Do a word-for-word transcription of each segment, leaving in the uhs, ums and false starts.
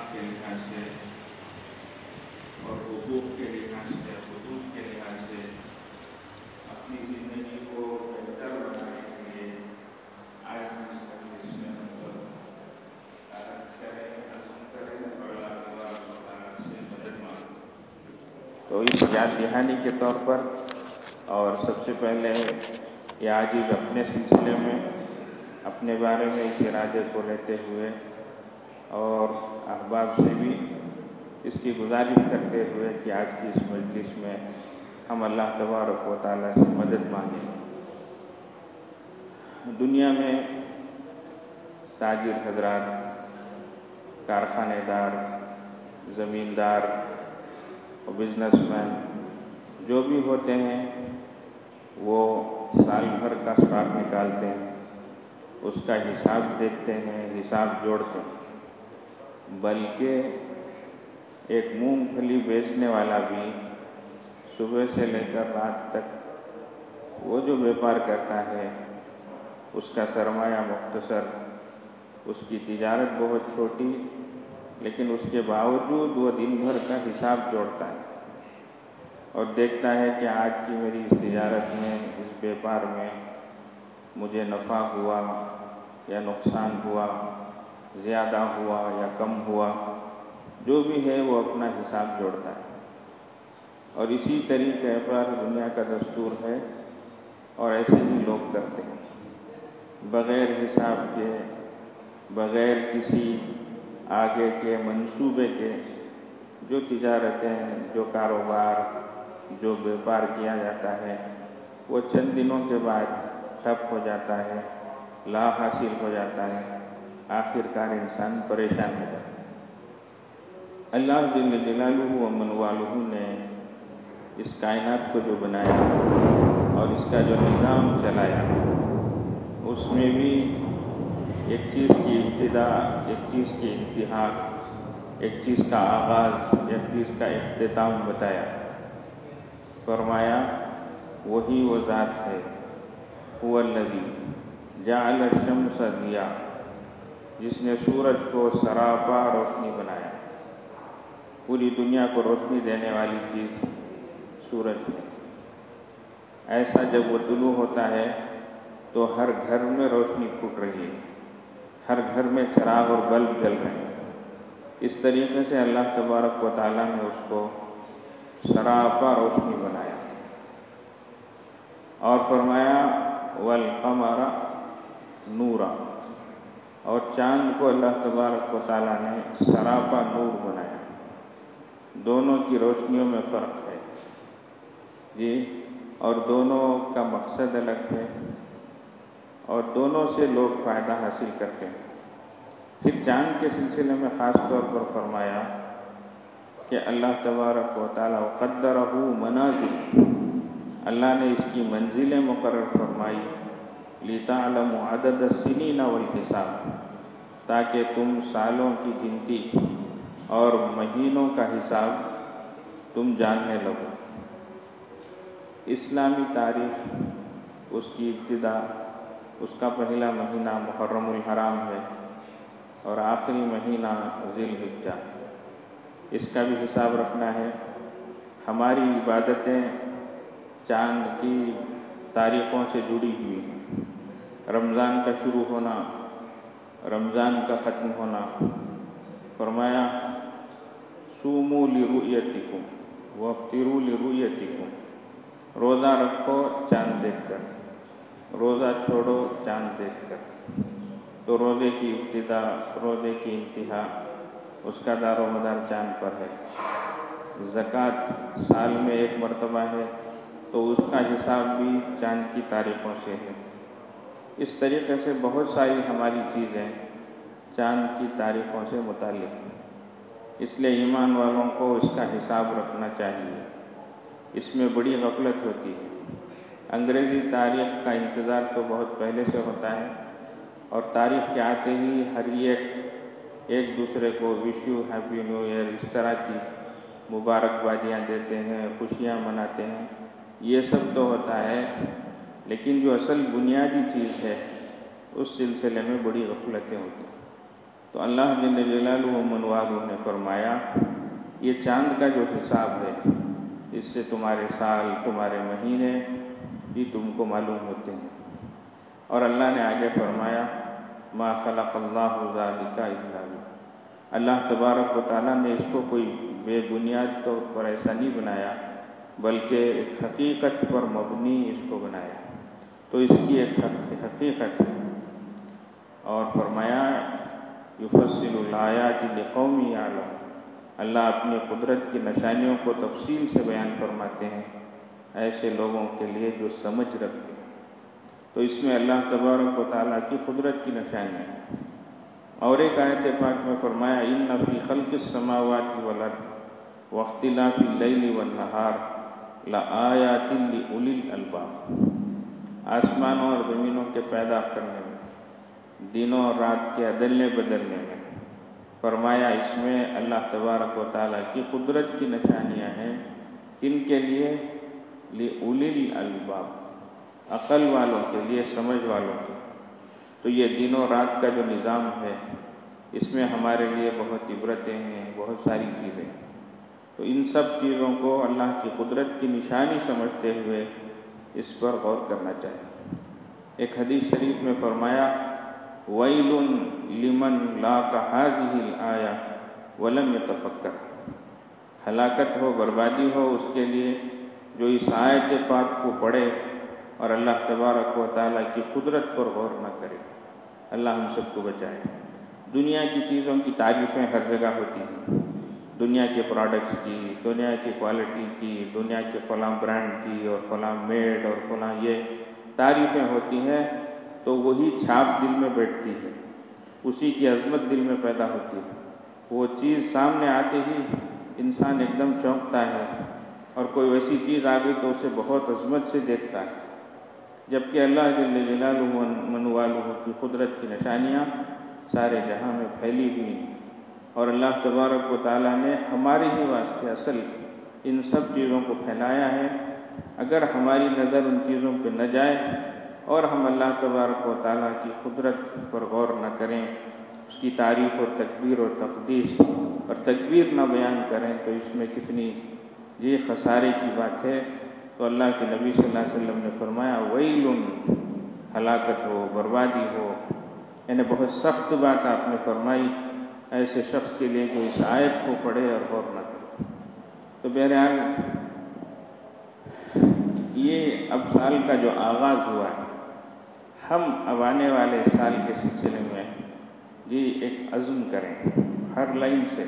کے لحاظ سے اور حقوق کے لحاظ سے، حدود کے لحاظ سے اپنی زندگی کو بہتر بنانے کے لیے آج ہم اس مجلس میں مطلب عزم کریں عزم کریں اور اللہ تبارک و تعالیٰ سے مدد مانگیں۔ تو اس یاد دہانی کے طور پر اور سب سے پہلے یہ عاجز اپنے سلسلے میں اپنے بارے میں اس ارادے کو لیتے ہوئے اور احباب سے بھی اس کی گزارش کرتے ہوئے کہ آج کی اس مجلس میں ہم اللہ تبارک و تعالیٰ سے مدد مانگیں۔ دنیا میں تاجر حضرات، کارخانے دار، زمیندار اور بزنس مین جو بھی ہوتے ہیں وہ سال بھر کا اسٹاک نکالتے ہیں، اس کا حساب دیکھتے ہیں، حساب جوڑتے ہیں۔ بلکہ ایک مونگ پھلی بیچنے والا بھی صبح سے لے کر رات تک وہ جو بیپار کرتا ہے اس کا سرمایہ مختصر، اس کی تجارت بہت چھوٹی، لیکن اس کے باوجود وہ دن بھر کا حساب جوڑتا ہے اور دیکھتا ہے کہ آج کی میری اس تجارت میں، اس بیپار میں مجھے نفع ہوا یا نقصان ہوا، زیادہ ہوا یا کم ہوا، جو بھی ہے وہ اپنا حساب جوڑتا ہے۔ اور اسی طریقے پر دنیا کا دستور ہے اور ایسے ہی لوگ کرتے ہیں، بغیر حساب کے، بغیر کسی آگے کے منصوبے کے جو تجارتیں، جو کاروبار، جو بیپار کیا جاتا ہے وہ چند دنوں کے بعد ٹھپ ہو جاتا ہے، لا حاصل ہو جاتا ہے، آخر کار انسان پریشان ہو جاتا ہے۔ اللہ جل جلالہ و من والہ نے اس کائنات کو جو بنایا اور اس کا جو نظام چلایا، اس میں بھی ایک چیز کی ابتدا، ایک چیز کی انتہا، ایک چیز کا آغاز، ایک چیز کا اختتام بتایا۔ فرمایا وہی وہ ذات ہے، هو الذی جعل الشمس ضیاء، جس نے سورج کو سراپا روشنی بنایا۔ پوری دنیا کو روشنی دینے والی چیز سورج ہے۔ ایسا جب وہ طلوع ہوتا ہے تو ہر گھر میں روشنی پھوٹ رہی ہے، ہر گھر میں چراغ اور بلب جل رہے ہیں۔ اس طریقے سے اللہ تبارک و تعالیٰ نے اس کو سراپا روشنی بنایا اور فرمایا والقمر نورا، اور چاند کو اللہ تبارک و تعالیٰ نے سراپا نور بنایا۔ دونوں کی روشنیوں میں فرق ہے جی، اور دونوں کا مقصد الگ ہے اور دونوں سے لوگ فائدہ حاصل کرتے ہیں۔ پھر چاند کے سلسلے میں خاص طور پر فرمایا کہ اللہ تبارک و تعالیٰ قدرہ منازل، اللہ نے اس کی منزلیں مقرر فرمائی، لِتَعْلَمُوا عَدَدَ السِّنِينَ وَالْحِسَابَ، تاکہ تم سالوں کی گنتی اور مہینوں کا حساب تم جاننے لگو۔ اسلامی تاریخ، اس کی ابتدا، اس کا پہلا مہینہ محرم الحرام ہے اور آخری مہینہ ذی الحجہ، اس کا بھی حساب رکھنا ہے۔ ہماری عبادتیں چاند کی تاریخوں سے جڑی ہوئی ہیں، رمضان کا شروع ہونا، رمضان کا ختم ہونا۔ فرمایا صوموا لرؤیتکم وافطروا لرؤیتکم، روزہ رکھو چاند دیکھ کر، روزہ چھوڑو چاند دیکھ کر۔ تو روزے کی ابتدا، روزے کی انتہا، اس کا دار و مدار چاند پر ہے۔ زکوٰۃ سال میں ایک مرتبہ ہے تو اس کا حساب بھی چاند کی تاریخوں سے ہے۔ اس طریقے سے بہت ساری ہماری چیزیں چاند کی تاریخوں سے متعلق ہیں، اس لیے ایمان والوں کو اس کا حساب رکھنا چاہیے۔ اس میں بڑی غفلت ہوتی ہے۔ انگریزی تاریخ کا انتظار تو بہت پہلے سے ہوتا ہے اور تاریخ کے آتے ہی ہر ایک ایک دوسرے کو wish you happy new year اس طرح کی مبارکبادیاں دیتے ہیں، خوشیاں مناتے ہیں، یہ سب تو ہوتا ہے، لیکن جو اصل بنیادی چیز ہے اس سلسلے میں بڑی غفلتیں ہوتی ہیں۔ تو اللہ جل جلالہ منوالہ نے فرمایا یہ چاند کا جو حساب ہے اس سے تمہارے سال تمہارے مہینے بھی تم کو معلوم ہوتے ہیں۔ اور اللہ نے آگے فرمایا ما خلق اللہ ذلک الا بالحق، اللہ تبارک و تعالیٰ نے اس کو کوئی بے بنیاد طور پر ایسا نہیں بنایا بلکہ ایک حقیقت پر مبنی اس کو بنایا، تو اس کی ایک حقیقت ہے۔ اور فرمایا یفصل الآیات لقوم یعلمون، اللہ اپنی قدرت کی نشانیوں کو تفصیل سے بیان فرماتے ہیں ایسے لوگوں کے لیے جو سمجھ رکھتے ہیں۔ تو اس میں اللہ تبارک و تعالیٰ کی قدرت کی نشانیاں ہیں۔ اور ایک آیت پاک میں فرمایا ان فی خلق السماوات والارض واختلاف اللیل والنہار لآیات لأولی الالباب، آسمانوں اور زمینوں کے پیدا کرنے میں، دنوں اور رات کے عدلنے بدلنے میں، فرمایا اس میں اللہ تبارک و تعالیٰ کی قدرت کی نشانیاں ہیں، کن کے لیے؟ لأولی الالباب، عقل والوں کے لیے، سمجھ والوں کے۔ تو یہ دنوں رات کا جو نظام ہے اس میں ہمارے لیے بہت عبرتیں ہیں، بہت ساری چیزیں ہیں۔ تو ان سب چیزوں کو اللہ کی قدرت کی نشانی سمجھتے ہوئے اس پر غور کرنا چاہیے۔ ایک حدیث شریف میں فرمایا وَيْلٌ لِمَنْ لَاقَ هَذِهِ الْآيَةَ وَلَمْ يَتَفَكَّرْ، ہلاکت ہو، بربادی ہو اس کے لیے جو اس آیت پاک کو پڑھے اور اللہ تبارک و تعالیٰ کی قدرت پر غور نہ کرے۔ اللہ ہم سب کو بچائے۔ دنیا کی چیزوں کی تعریفیں ہر جگہ ہوتی ہیں، دنیا کے پروڈکٹس کی، دنیا کی کوالٹی کی، دنیا کے فلاں برانڈ کی اور فلاں میڈ اور فلاں یہ تعریفیں ہوتی ہیں، تو وہی چھاپ دل میں بیٹھتی ہے، اسی کی عظمت دل میں پیدا ہوتی ہے۔ وہ چیز سامنے آتے ہی انسان ایک دم چونکتا ہے، اور کوئی ویسی چیز آ گئی تو اسے بہت عظمت سے دیکھتا ہے، جبکہ اللہ جل جلالہ منوالہ کی قدرت کی نشانیاں سارے جہاں میں پھیلی ہوئی ہیں، اور اللہ تبارک و تعالیٰ نے ہمارے ہی واسطے اصل ان سب چیزوں کو پھیلایا ہے۔ اگر ہماری نظر ان چیزوں پہ نہ جائے اور ہم اللہ تبارک و تعالیٰ کی قدرت پر غور نہ کریں، اس کی تعریف اور تکبیر اور تقدیس اور تکبیر نہ بیان کریں، تو اس میں کتنی یہ خسارے کی بات ہے۔ تو اللہ کے نبی صلی اللہ علیہ وسلم نے فرمایا ویل، ہلاکت ہو، بربادی ہو، یعنی بہت سخت بات آپ نے فرمائی ایسے شخص کے لیے جو اس آیت کو پڑھے اور غور نہ کرے۔ تو بہرحال یہ اب سال کا جو آغاز ہوا ہے، ہم اب آنے والے سال کے سلسلے میں جی ایک عزم کریں، ہر لائن سے،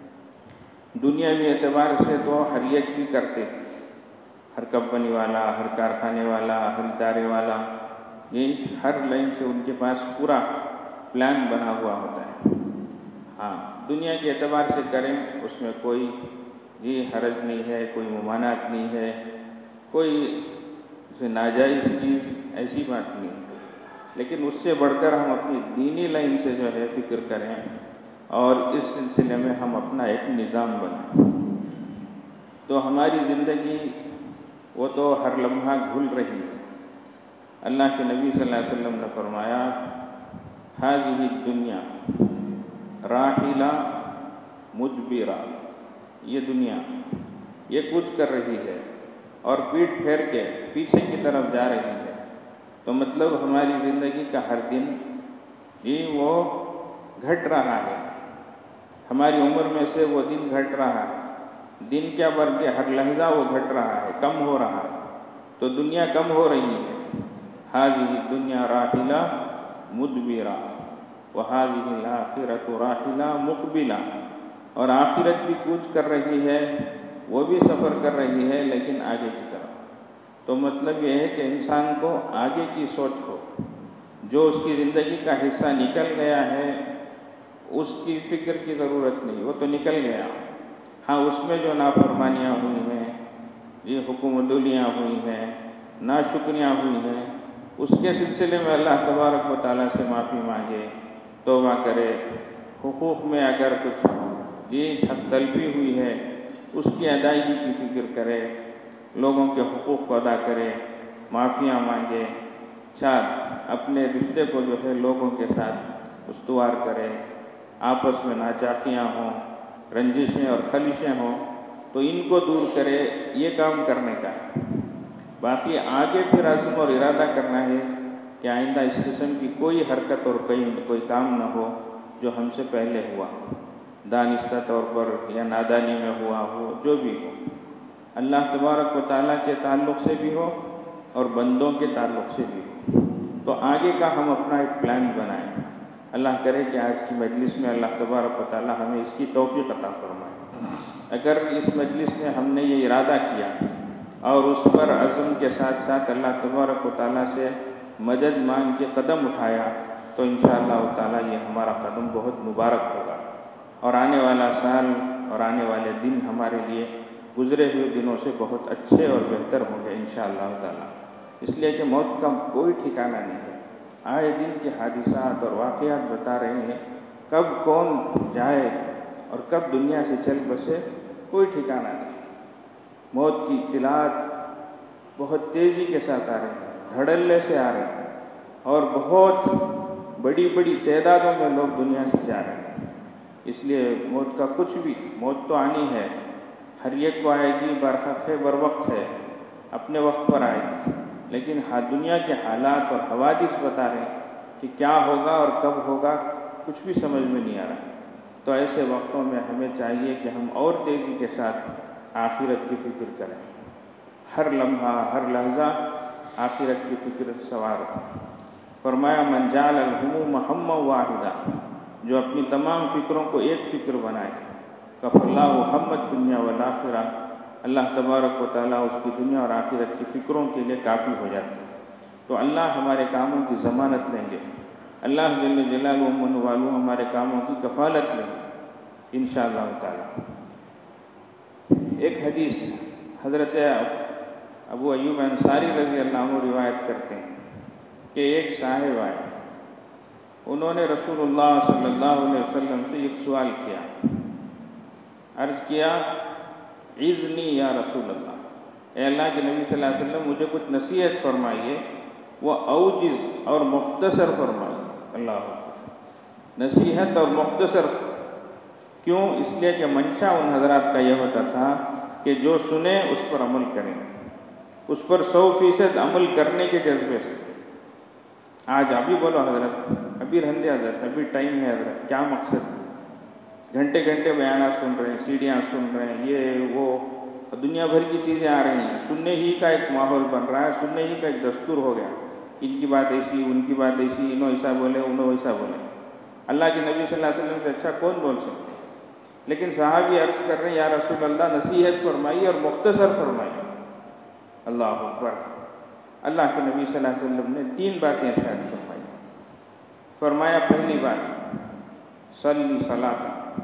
دنیاوی اعتبار سے تو ہر ایک بھی کرتے، ہر کمپنی والا، ہر کارخانے والا، ہر ادارے والا، یہ ہر لائن سے ان کے پاس پورا پلان بنا ہوا ہوتا ہے۔ ہاں دنیا کے اعتبار سے کریں، اس میں کوئی یہ حرج نہیں ہے، کوئی ممانعت نہیں ہے، کوئی ناجائز چیز ایسی بات نہیں ہے، لیکن اس سے بڑھ کر ہم اپنی دینی لائن سے جو ہے فکر کریں اور اس سلسلے میں ہم اپنا ایک نظام بنائیں۔ تو ہماری زندگی وہ تو ہر لمحہ گھل رہی ہے۔ اللہ کے نبی صلی اللہ علیہ وسلم نے فرمایا هذه الدنیا راحلہ مدبرہ، یہ دنیا یہ کچھ کر رہی ہے اور پیٹھ پھیر کے پیچھے کی طرف جا رہی ہے۔ تو مطلب ہماری زندگی کا ہر دن یہ وہ گھٹ رہا ہے، ہماری عمر میں سے وہ دن گھٹ رہا ہے، دن کیا بلکہ ہر لحظہ وہ گھٹ رہا ہے، کم ہو رہا ہے۔ تو دنیا کم ہو رہی ہے۔ هذه الدنیا راحلہ مدبرہ وهذه الآخرۃ راحلہ مقبلہ، اور آخرت بھی کوچ کر رہی ہے، وہ بھی سفر کر رہی ہے لیکن آگے کی طرف۔ تو مطلب یہ ہے کہ انسان کو آگے کی سوچ ہو، جو اس کی زندگی کا حصہ نکل گیا ہے اس کی فکر کی ضرورت نہیں، وہ تو نکل گیا۔ ہاں اس میں جو نافرمانیاں ہوئی ہیں، یہ حکم عدولیاں ہوئی ہیں، ناشکریاں ہوئی ہیں، اس کے سلسلے میں اللہ تبارک و تعالیٰ سے معافی مانگے، توبہ کرے، حقوق میں اگر کچھ یہ حق تلفی ہوئی ہے اس کی ادائیگی کی فکر کرے، لوگوں کے حقوق کو ادا کرے، معافیاں مانگے، چار اپنے رشتے کو جو ہے لوگوں کے ساتھ استوار کرے، آپس میں ناچاقیاں ہوں، رنجشیں اور خلشیں ہوں، تو ان کو دور کرے، یہ کام کرنے کا ہے۔ باقی آگے پھر عزم اور ارادہ کرنا ہے کہ آئندہ اس قسم کی کوئی حرکت اور کوئی کوئی کام نہ ہو جو ہم سے پہلے ہوا، دانستہ طور پر یا نادانی میں ہوا ہو، جو بھی ہو، اللہ تبارک و تعالیٰ کے تعلق سے بھی ہو اور بندوں کے تعلق سے بھی ہو۔ تو آگے کا ہم اپنا ایک پلان بنائیں۔ اللہ کرے کہ آج کی مجلس میں اللہ تبارک و تعالیٰ ہمیں اس کی توفیق عطا فرمائے۔ اگر اس مجلس میں ہم نے یہ ارادہ کیا اور اس پر عزم کے ساتھ ساتھ اللہ تبارک و تعالیٰ سے مدد مانگ کے قدم اٹھایا تو انشاءاللہ تعالیٰ یہ ہمارا قدم بہت مبارک ہوگا، اور آنے والا سال اور آنے والے دن ہمارے لیے گزرے ہوئے دنوں سے بہت اچھے اور بہتر ہوں گے انشاءاللہ تعالیٰ۔ اس لیے کہ موت کا کوئی ٹھکانہ نہیں ہے۔ آئے دن کے حادثات اور واقعات بتا رہے ہیں کب کون جائے اور کب دنیا سے چل بسے، کوئی ٹھکانہ نہیں۔ موت کی اطلاعات بہت تیزی کے ساتھ آ رہے ہیں، دھڑلے سے آ رہے ہیں، اور بہت بڑی بڑی تعدادوں میں لوگ دنیا سے جا رہے ہیں۔ اس لیے موت کا کچھ بھی، موت تو آنی ہے، ہر ایک کو آئے گی، برحق ہے، بر وقت ہے، اپنے وقت پر آئے گی، لیکن دنیا کے حالات اور حوادث بتا رہے ہیں کہ کیا ہوگا اور کب ہوگا کچھ بھی سمجھ میں نہیں آ رہا۔ تو ایسے وقتوں میں ہمیں چاہیے کہ ہم اور تیزی کے ساتھ آخرت کی فکر کریں، ہر لمحہ ہر لحظہ آخرت کی فکر سوار ہو۔ فرمایا من جعل الہموم ہما واحدا، جو اپنی تمام فکروں کو ایک فکر بنائے، کف اللہ ہم الدنیا والآخرہ، اللہ تبارک و تعالیٰ اس کی دنیا اور آخرت کی فکروں کے لیے کافی ہو جاتے ہیں۔ تو اللہ ہمارے کاموں کی ضمانت لیں گے، اللہ جل جلالہ من والو ہمارے کاموں کی کفالت لیں گے انشاءاللہ تعالیٰ۔ ایک حدیث حضرت ابو ایوب انصاری رضی اللہ عنہ روایت کرتے ہیں کہ ایک صاحب آئے، انہوں نے رسول اللہ صلی اللہ علیہ وسلم سے ایک سوال کیا، عرض کیا اذنی یا رسول اللہ، اے اللہ کے نبی صلی اللہ علیہ وسلم مجھے کچھ نصیحت فرمائیے، وہ اوجز اور مختصر فرمائیے۔ اللہ اکبر، نصیحت اور مختصر کیوں؟ اس لیے کہ منشا ان حضرات کا یہ ہوتا تھا کہ جو سنیں اس پر عمل کریں، اس پر سو فیصد عمل کرنے کے جذبے سے۔ آج ابھی بولو حضرت، ابھی رہندے حضرت، ابھی ٹائم ہے حضرت، کیا مقصد؟ گھنٹے گھنٹے بیانات سن رہے ہیں، سیڑھیاں سن رہے ہیں، یہ وہ دنیا بھر کی چیزیں آ رہی ہیں، سننے ہی کا ایک ماحول بن رہا ہے، سننے ہی کا ایک دستور ہو گیا، ان کی بات ایسی، ان کی بات ایسی، انہوں ایسا بولے، انہوں ویسا بولے۔ اللہ کے نبی صلی اللہ علیہ وسلم سے اچھا کون بول سکتے؟ لیکن صحابی عرض کر رہے ہیں یا رسول اللہ نصیحت فرمائیے اور مختصر فرمائیے۔ اللہ اکبر، اللہ کے نبی صلی اللہ علیہ وسلم نے تین باتیں ارشاد فرمائی۔ فرمایا پہلی بات صلی صلاۃ،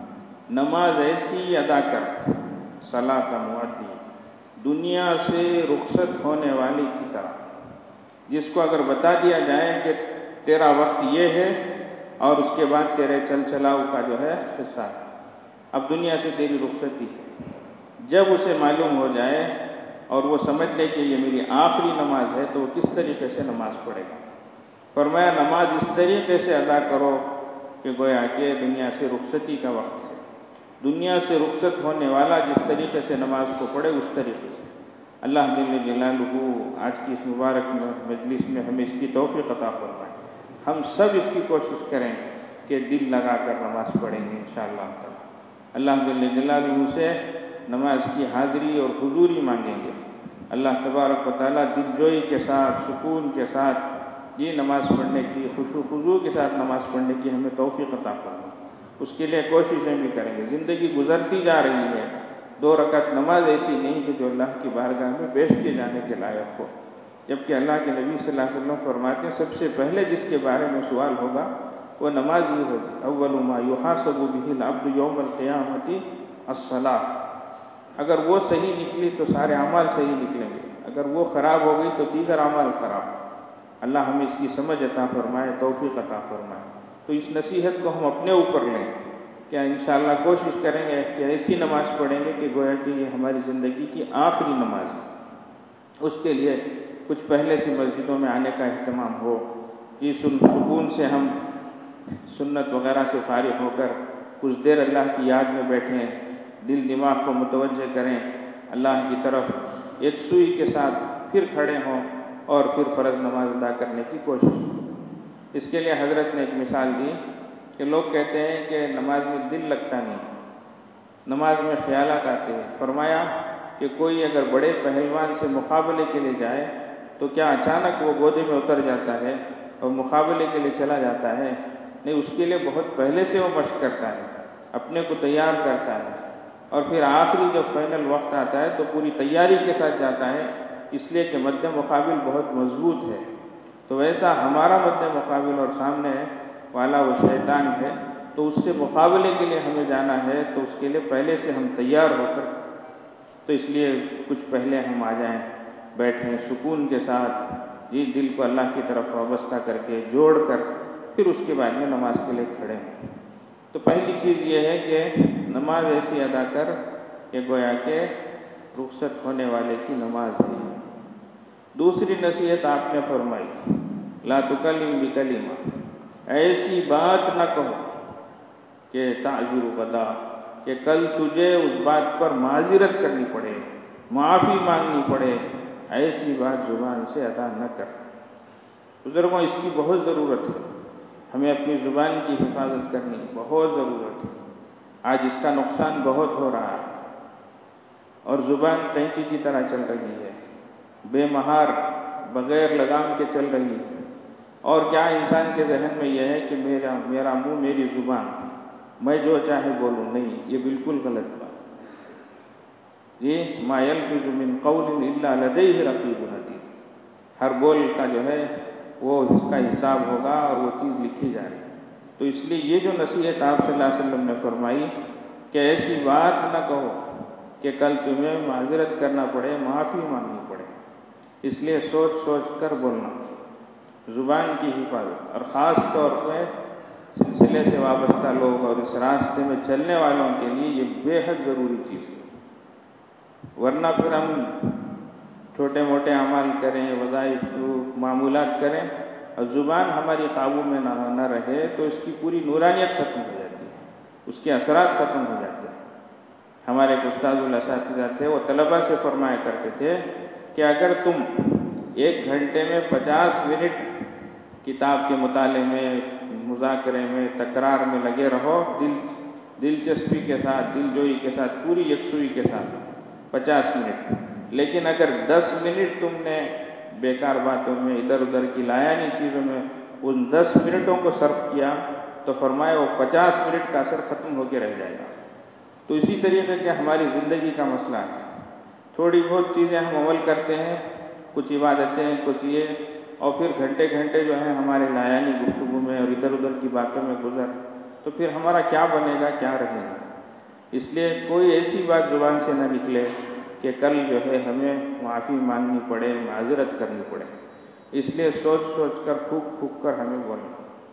نماز ایسی ادا کر، صلاۃ مؤدی، دنیا سے رخصت ہونے والی کی طرح، جس کو اگر بتا دیا جائے کہ تیرا وقت یہ ہے اور اس کے بعد تیرے چل چلاؤ کا جو ہے حصہ ہے، اب دنیا سے تیری رخصتی ہے، جب اسے معلوم ہو جائے اور وہ سمجھ لے کہ یہ میری آخری نماز ہے تو وہ کس طریقے سے نماز پڑھے گا۔ فرمایا نماز اس طریقے سے ادا کرو کہ گویا کہ دنیا سے رخصتی کا وقت ہے، دنیا سے رخصت ہونے والا جس طریقے سے نماز کو پڑھے اس طریقے سے۔ اللہ جل جلالہ آج کی اس مبارک مجلس میں ہمیں اس کی توفیق عطا فرمائے۔ ہم سب اس کی کوشش کریں کہ دل لگا کر نماز پڑھیں گے انشاءاللہ تعالی۔ اللہ جل جلالہ سے نماز کی حاضری اور حضوری مانگیں گے۔ اللہ تبارک و تعالیٰ دل جوئی کے ساتھ، سکون کے ساتھ یہ نماز پڑھنے کی، خشوع و خضوع کے ساتھ نماز پڑھنے کی ہمیں توفیق عطا فرمائے۔ اس کے لیے کوششیں بھی کریں گے۔ زندگی گزرتی جا رہی ہے، دو رکعت نماز ایسی نہیں کہ جو اللہ کی بارگاہ میں پیش کیے جانے کے لائق ہو، جبکہ اللہ کے نبی صلی اللہ علیہ وسلم فرماتے ہیں سب سے پہلے جس کے بارے میں سوال ہوگا وہ نماز ہی ہوگی۔ اول ما یحاسب بہ العبد یوم القیامۃ الصلاۃ، اگر وہ صحیح نکلی تو سارے اعمال صحیح نکلیں گے، اگر وہ خراب ہو گئی تو دیگر اعمال خراب۔ اللہ ہمیں اس کی سمجھ عطا فرمائے، توفیق عطا فرمائے۔ تو اس نصیحت کو ہم اپنے اوپر لیں، کیا انشاءاللہ کوشش کریں گے کہ ایسی نماز پڑھیں گے کہ گویا کہ یہ ہماری زندگی کی آخری نماز ہے۔ اس کے لیے کچھ پہلے سے مسجدوں میں آنے کا اہتمام ہو، اس سکون سے ہم سنت وغیرہ سے فارغ ہو کر کچھ دیر اللہ کی یاد میں بیٹھیں، دل دماغ کو متوجہ کریں اللہ کی طرف، ایک سوئی کے ساتھ پھر کھڑے ہوں اور پھر فرض نماز ادا کرنے کی کوشش کریں۔ اس کے لیے حضرت نے ایک مثال دی کہ لوگ کہتے ہیں کہ نماز میں دل لگتا نہیں، نماز میں خیالات آتے ہیں۔ فرمایا کہ کوئی اگر بڑے پہلوان سے مقابلے کے لیے جائے تو کیا اچانک وہ گودے میں اتر جاتا ہے اور مقابلے کے لیے چلا جاتا ہے؟ نہیں، اس کے لیے بہت پہلے سے وہ مشق کرتا ہے، اپنے کو تیار کرتا ہے، اور پھر آخری جب فائنل وقت آتا ہے تو پوری تیاری کے ساتھ جاتا ہے، اس لیے کہ مد مقابل بہت مضبوط ہے۔ تو ویسا ہمارا مد مقابل اور سامنے والا وہ شیطان ہے، تو اس سے مقابلے کے لیے ہمیں جانا ہے تو اس کے لیے پہلے سے ہم تیار ہو کر، تو اس لیے کچھ پہلے ہم آ جائیں، بیٹھیں سکون کے ساتھ، جی دل کو اللہ کی طرف وابستہ کر کے جوڑ کر پھر اس کے بعد میں نماز کے لیے کھڑے ہوں۔ تو پہلی چیز یہ ہے کہ نماز ایسی ادا کر کہ گویا کہ رخصت ہونے والے کی نماز ہے۔ دوسری نصیحت آپ نے فرمائی، لا تکلم بکلمہ، ایسی بات نہ کہو کہ تعذر غدا، کہ کل تجھے اس بات پر معذرت کرنی پڑے، معافی مانگنی پڑے، ایسی بات زبان سے ادا نہ کر۔ بزرگوں، اس کی بہت ضرورت ہے، ہمیں اپنی زبان کی حفاظت کرنی بہت ضرورت ہے۔ آج اس کا نقصان بہت ہو رہا ہے اور زبان کینچی کی طرح چل رہی ہے، بے مہار، بغیر لگام کے چل رہی ہے۔ اور کیا انسان کے ذہن میں یہ ہے کہ میرا میرا منہ میری زبان، میں جو چاہے بولوں؟ نہیں، یہ بالکل غلط بات۔ یہ ما یلفظ من قول الا لدیہ رقیب عتید، ہر بول کا جو ہے وہ اس کا حساب ہوگا اور وہ چیز لکھی جائے گی۔ تو اس لیے یہ جو نصیحت آپ صلی اللہ علیہ وسلم نے فرمائی کہ ایسی بات نہ کہو کہ کل تمہیں معذرت کرنا پڑے، معافی مانگنی پڑے، اس لیے سوچ سوچ کر بولنا، زبان کی حفاظت، اور خاص طور پہ سلسلے سے وابستہ لوگ اور اس راستے میں چلنے والوں کے لیے یہ بے حد ضروری چیز ہے۔ ورنہ پھر ہم چھوٹے موٹے اعمال کریں، وظائف معمولات کریں اور زبان ہماری قابو میں نہ نہ رہے تو اس کی پوری نورانیت ختم ہو جاتی ہے، اس کے اثرات ختم ہو جاتے ہیں۔ ہمارے ایک استاد الاساتذہ تھے، وہ طلباء سے فرمایا کرتے تھے کہ اگر تم ایک گھنٹے میں پچاس منٹ کتاب کے مطالعے میں، مذاکرے میں، تکرار میں لگے رہو، دل دلچسپی کے ساتھ، دل جوئی کے ساتھ، پوری یکسوئی کے ساتھ پچاس منٹ، لیکن اگر دس منٹ تم نے بیکار باتوں میں، ادھر ادھر کی لایانی چیزوں میں ان دس منٹوں کو صرف کیا تو فرمایا وہ پچاس منٹ کا اثر ختم ہو کے رہ جائے گا۔ تو اسی طریقے سے ہماری زندگی کا مسئلہ ہے، تھوڑی بہت چیزیں ہم عمل کرتے ہیں، کچھ عبادتیں، کچھ یہ، اور پھر گھنٹے گھنٹے جو ہے ہمارے لایانی گفتگو میں اور ادھر ادھر کی باتوں میں گزر، تو پھر ہمارا کیا بنے گا، کیا رہے گا؟ اس لیے کوئی ایسی بات زبان سے نہ نکلے کہ کل جو ہے ہمیں معافی مانگنی پڑے، معذرت کرنی پڑے۔ اس لیے سوچ سوچ کر، پھوک پھوک کر ہمیں بولنا۔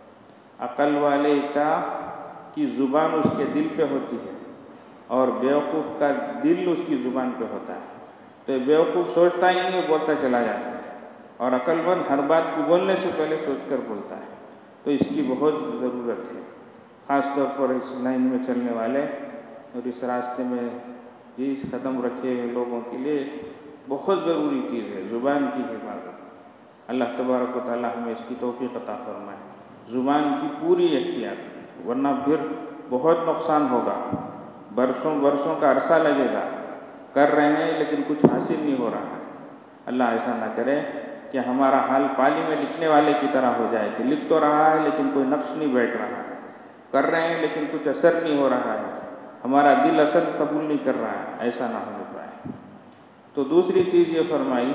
عقل والے کا کی زبان اس کے دل پہ ہوتی ہے اور بیوقوف کا دل اس کی زبان پہ ہوتا ہے۔ تو بیوقوف سوچتا ہی نہیں، بولتا چلا جاتا ہے، اور عقل مند ہر بات کو بولنے سے پہلے سوچ کر بولتا ہے۔ تو اس کی بہت ضرورت ہے، خاص طور پر اس لائن میں چلنے والے اور اس راستے میں جی قدم رکھے ہوئے لوگوں کے لیے بہت ضروری چیز ہے زبان کی حفاظت۔ اللہ تبارک و تعالی ہمیں اس کی توفیق عطا فرمائے، زبان کی پوری احتیاط، ورنہ پھر بہت نقصان ہوگا، برسوں برسوں کا عرصہ لگے گا، کر رہے ہیں لیکن کچھ حاصل نہیں ہو رہا ہے۔ اللہ ایسا نہ کرے کہ ہمارا حال پالی میں لکھنے والے کی طرح ہو جائے کہ لکھ تو رہا ہے لیکن کوئی نقش نہیں بیٹھ رہا ہے، کر رہے ہیں لیکن کچھ اثر نہیں ہو رہا ہے، ہمارا دل اثر قبول نہیں کر رہا ہے، ایسا نہ ہونے پائے۔ تو دوسری چیز یہ فرمائی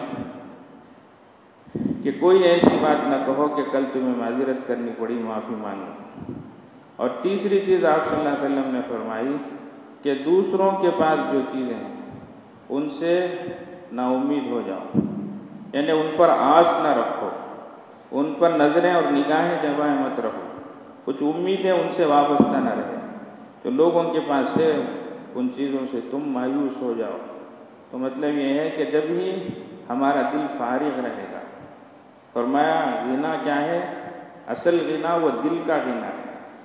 کہ کوئی ایسی بات نہ کہو کہ کل تمہیں معذرت کرنی پڑی، معافی مانگو۔ اور تیسری چیز آپ صلی اللہ علیہ وسلم نے فرمائی کہ دوسروں کے پاس جو چیزیں ہیں ان سے نا امید ہو جاؤ، یعنی ان پر آس نہ رکھو، ان پر نظریں اور نگاہیں جمائے مت رہو، کچھ امیدیں ان سے وابستہ نہ رہے، تو لوگوں کے پاس سے ان چیزوں سے تم مایوس ہو جاؤ۔ تو مطلب یہ ہے کہ جب ہی ہمارا دل فارغ رہے گا، فرمایا غنا کیا ہے؟ اصل غنا وہ دل کا غنا ہے،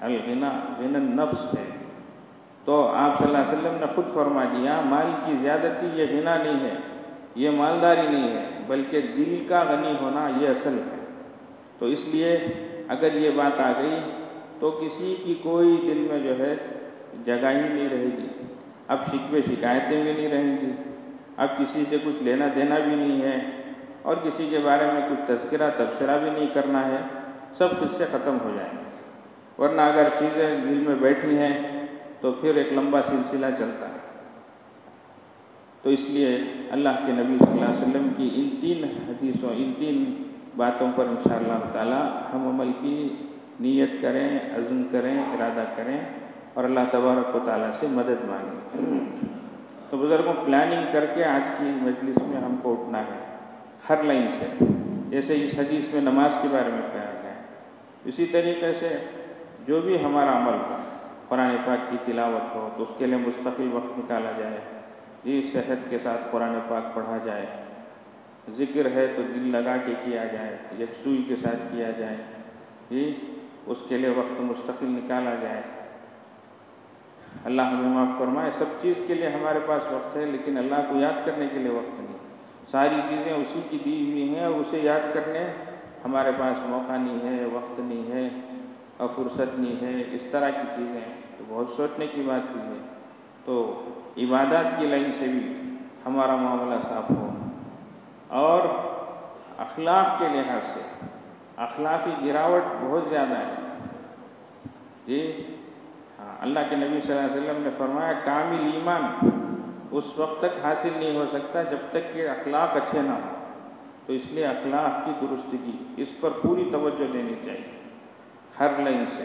الغنا غنا النفس ہے. تو آپ صلی اللہ علیہ وسلم نے خود فرما دیا مال کی زیادتی یہ غنا نہیں ہے، یہ مالداری نہیں ہے، بلکہ دل کا غنی ہونا یہ اصل ہے. تو اس لیے اگر یہ بات آ گئی تو کسی کی کوئی دل میں جو ہے جگہ ہی نہیں رہے گی. اب شکوے شکایتیں بھی نہیں رہیں گی، اب کسی سے کچھ لینا دینا بھی نہیں ہے، اور کسی کے بارے میں کچھ تذکرہ تبصرہ بھی نہیں کرنا ہے. سب کچھ سے ختم ہو جائیں گے. ورنہ اگر چیزیں دل میں بیٹھی ہیں تو پھر ایک لمبا سلسلہ چلتا ہے. تو اس لیے اللہ کے نبی صلی اللہ علیہ وسلم کی ان تین حدیثوں، ان تین باتوں پر انشاءاللہ تعالی ہم عمل کی نیت کریں، عزم کریں، ارادہ کریں اور اللہ تبارک و تعالیٰ سے مدد مانگیں. تو بزرگوں پلاننگ کر کے آج کی مجلس میں ہم کو اٹھنا ہے ہر لائن سے. جیسے اس حدیث میں نماز کے بارے میں کہا گیا ہے، اسی طریقے سے جو بھی ہمارا عمل ہو، قرآن پاک کی تلاوت ہو تو اس کے لیے مستقل وقت نکالا جائے، جی صحت کے ساتھ قرآن پاک پڑھا جائے، ذکر ہے تو دل لگا کے کیا جائے، یکسوئی کے ساتھ کیا جائے، جی اس کے لیے وقت مستقل نکالا جائے. اللہ ہمیں معاف فرمائے. سب چیز کے لیے ہمارے پاس وقت ہے لیکن اللہ کو یاد کرنے کے لیے وقت نہیں. ساری چیزیں اسی کی دی ہوئی ہیں اور اسے یاد کرنے ہمارے پاس موقع نہیں ہے، وقت نہیں ہے اور فرصت نہیں ہے. اس طرح کی چیزیں تو بہت سوچنے کی بات بھی ہے. تو عبادات کی لائن سے بھی ہمارا معاملہ صاف ہو، اور اخلاق کے لحاظ سے اخلاقی گراوٹ بہت زیادہ ہے. جی ہاں، اللہ کے نبی صلی اللہ علیہ وسلم نے فرمایا کامل ایمان اس وقت تک حاصل نہیں ہو سکتا جب تک کہ اخلاق اچھے نہ ہوں. تو اس لیے اخلاق کی درستگی اس پر پوری توجہ دینی چاہیے ہر لائن سے.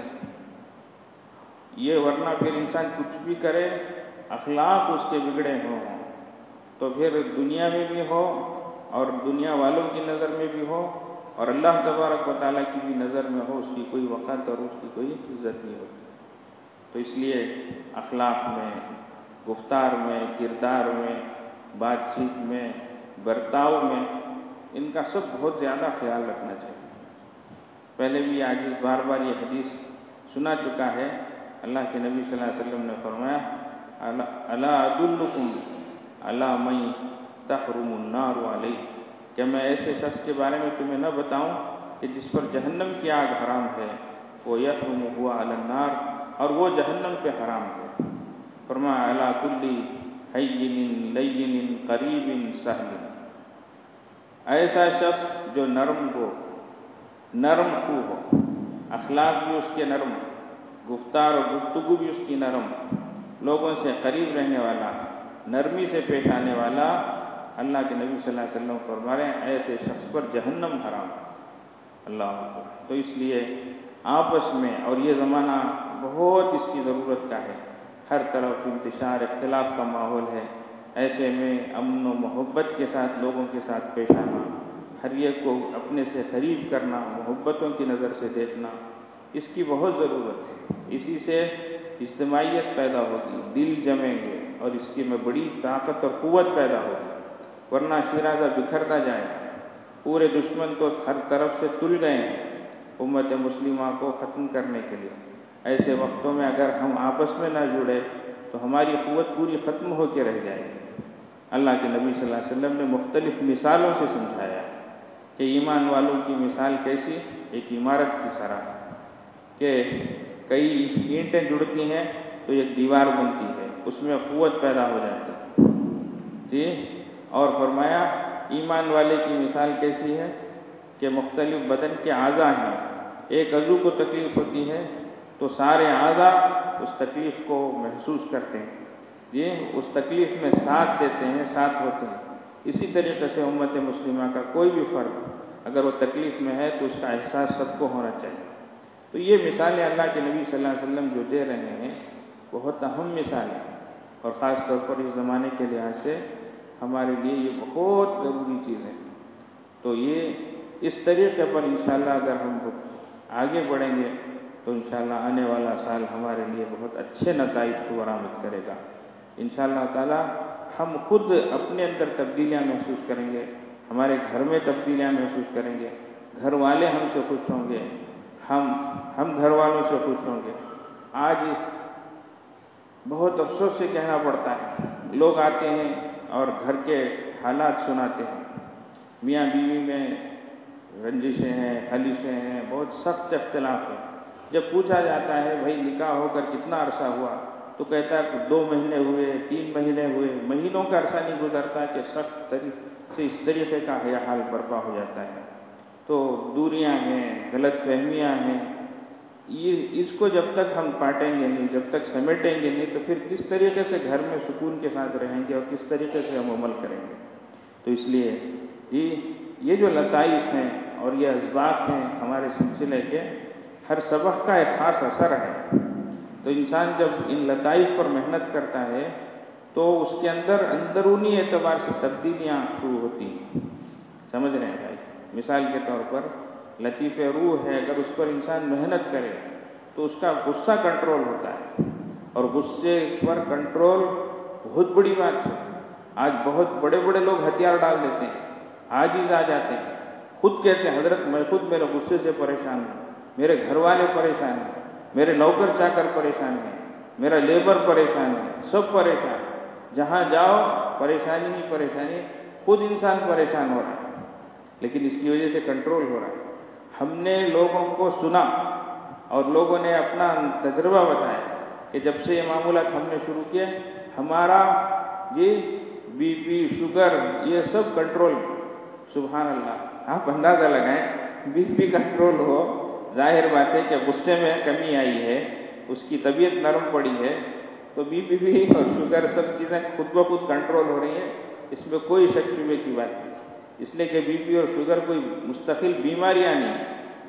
یہ ورنہ پھر انسان کچھ بھی کرے، اخلاق اس کے بگڑے ہوں تو پھر دنیا میں بھی ہو اور دنیا والوں کی نظر میں بھی ہو اور اللہ تبارک و تعالیٰ کی بھی نظر میں ہو، اس کی کوئی وقت اور اس کی کوئی عزت نہیں ہوتی. تو اس لیے اخلاق میں، گفتار میں، کردار میں، بات چیت میں، برتاؤ میں، ان کا سب بہت زیادہ خیال رکھنا چاہیے. پہلے بھی آج اس بار بار یہ حدیث سنا چکا ہے. اللہ کے نبی صلی اللہ علیہ وسلم نے فرمایا الا ادلکم علی من تحرم النار علیہ، کہ میں ایسے شخص کے بارے میں تمہیں نہ بتاؤں کہ جس پر جہنم کی آگ حرام ہے، وہ یحرم ہوا علی النار، اور وہ جہنم پہ حرام ہے. فرمایا الا کل ہین لین قریب سہل، ایسا شخص جو نرم ہو، نرم خو ہو، اخلاق بھی اس کے نرم، گفتار اور گفتگو بھی اس کی نرم، لوگوں سے قریب رہنے والا، نرمی سے پیش آنے والا. اللہ کے نبی صلی اللہ علیہ وسلم فرما رہے ہیں ایسے شخص پر جہنم حرام. اللہ اکبر. تو اس لیے آپس میں، اور یہ زمانہ بہت اس کی ضرورت کا ہے، ہر طرف انتشار اختلاف کا ماحول ہے. ایسے میں امن و محبت کے ساتھ لوگوں کے ساتھ پیش آنا، ہر ایک کو اپنے سے قریب کرنا، محبتوں کی نظر سے دیکھنا، اس کی بہت ضرورت ہے. اسی سے اجتماعیت پیدا ہوگی، دل جمیں گے اور اس کی میں بڑی طاقت اور قوت پیدا ہوگی. ورنہ شیرازہ بکھرتا جائے، پورے دشمن تو ہر طرف سے تل گئے ہیں امت مسلمہ کو ختم کرنے کے لیے. ایسے وقتوں میں اگر ہم آپس میں نہ جڑے تو ہماری قوت پوری ختم ہو کے رہ جائے گی. اللہ کے نبی صلی اللہ علیہ وسلم نے مختلف مثالوں سے سمجھایا کہ ایمان والوں کی مثال کیسی، ایک عمارت کی طرح کہ کئی اینٹیں جڑتی ہیں تو ایک دیوار بنتی ہے، اس میں قوت پیدا ہو جاتی ہے. جی اور فرمایا ایمان والے کی مثال کیسی ہے کہ مختلف بدن کے اعضاء ہیں، ایک عضو کو تکلیف ہوتی ہے تو سارے اعضاء اس تکلیف کو محسوس کرتے ہیں، جی اس تکلیف میں ساتھ دیتے ہیں، ساتھ ہوتے ہیں. اسی طریقے سے امت مسلمہ کا کوئی بھی فرد اگر وہ تکلیف میں ہے تو اس کا احساس سب کو ہونا چاہیے. تو یہ مثالیں اللہ کے نبی صلی اللہ علیہ وسلم جو دے رہے ہیں بہت اہم مثالیں، اور خاص طور پر اس زمانے کے لحاظ سے ہمارے لیے یہ بہت ضروری چیز ہے. تو یہ اس طریقے پر انشاءاللہ اگر ہم آگے بڑھیں گے تو انشاءاللہ آنے والا سال ہمارے لیے بہت اچھے نتائج کو برآمد کرے گا. انشاءاللہ تعالی ہم خود اپنے اندر تبدیلیاں محسوس کریں گے، ہمارے گھر میں تبدیلیاں محسوس کریں گے، گھر والے ہم سے خوش ہوں گے، ہم ہم گھر والوں سے خوش ہوں گے۔ آج بہت افسوس سے کہنا پڑتا ہے، لوگ آتے ہیں اور گھر کے حالات سناتے ہیں، میاں بیوی میں رنجشیں ہیں، خلیشیں ہیں، بہت سخت اختلاف ہے۔ جب پوچھا جاتا ہے بھائی نکاح ہو کر کتنا عرصہ ہوا، تو کہتا ہے کہ دو مہینے ہوئے، تین مہینے ہوئے، مہینوں کا عرصہ نہیں گزرتا کہ سخت طریقے سے اس طریقے کا حال برپا ہو جاتا ہے۔ تو دوریاں ہیں، غلط فہمیاں ہیں، یہ اس کو جب تک ہم کاٹیں گے نہیں، جب تک سمیٹیں گے نہیں، تو پھر کس طریقے سے گھر میں سکون کے ساتھ رہیں گے اور کس طریقے سے ہم عمل کریں گے۔ تو اس لیے یہ یہ جو لطائف ہیں اور یہ اسباق ہیں ہمارے سلسلے کے، ہر سبق کا ایک خاص اثر ہے۔ تو انسان جب ان لطائف پر محنت کرتا ہے تو اس کے اندر اندرونی اعتبار سے تبدیلیاں شروع ہوتی ہیں۔ سمجھ رہے ہیں بھائی؟ مثال کے طور پر لطیف روح ہے، اگر اس پر انسان محنت کرے تو اس کا غصہ کنٹرول ہوتا ہے، اور غصے پر کنٹرول بہت بڑی بات ہے۔ آج بہت بڑے بڑے لوگ ہتھیار ڈال دیتے ہیں، عاجز آ جاتے ہیں، خود کہتے ہیں حضرت میں خود میرے غصے سے پریشان ہوں، میرے گھر والے پریشان ہیں، میرے نوکر چاکر پریشان ہیں، میرا لیبر پریشان ہے، سب پریشان۔ جہاں جاؤ پریشانی ہی پریشانی، خود انسان پریشان ہو رہا ہے، لیکن اس کی وجہ سے کنٹرول ہو رہا ہے۔ ہم نے لوگوں کو سنا اور لوگوں نے اپنا تجربہ بتایا کہ جب سے یہ معمولات ہم نے شروع کیے، ہمارا یہ بی پی، شوگر، یہ سب کنٹرول۔ سبحان اللہ، آپ اندازہ لگائیں، بی پی کنٹرول ہو، ظاہر بات ہے کہ غصے میں کمی آئی ہے، اس کی طبیعت نرم پڑی ہے، تو بی پی بھی اور شوگر سب چیزیں خود بخود کنٹرول ہو رہی ہیں، اس میں کوئی شک شبے کی بات نہیں۔ اس لیے کہ بی پی اور شوگر کوئی مستقل بیماریاں نہیں،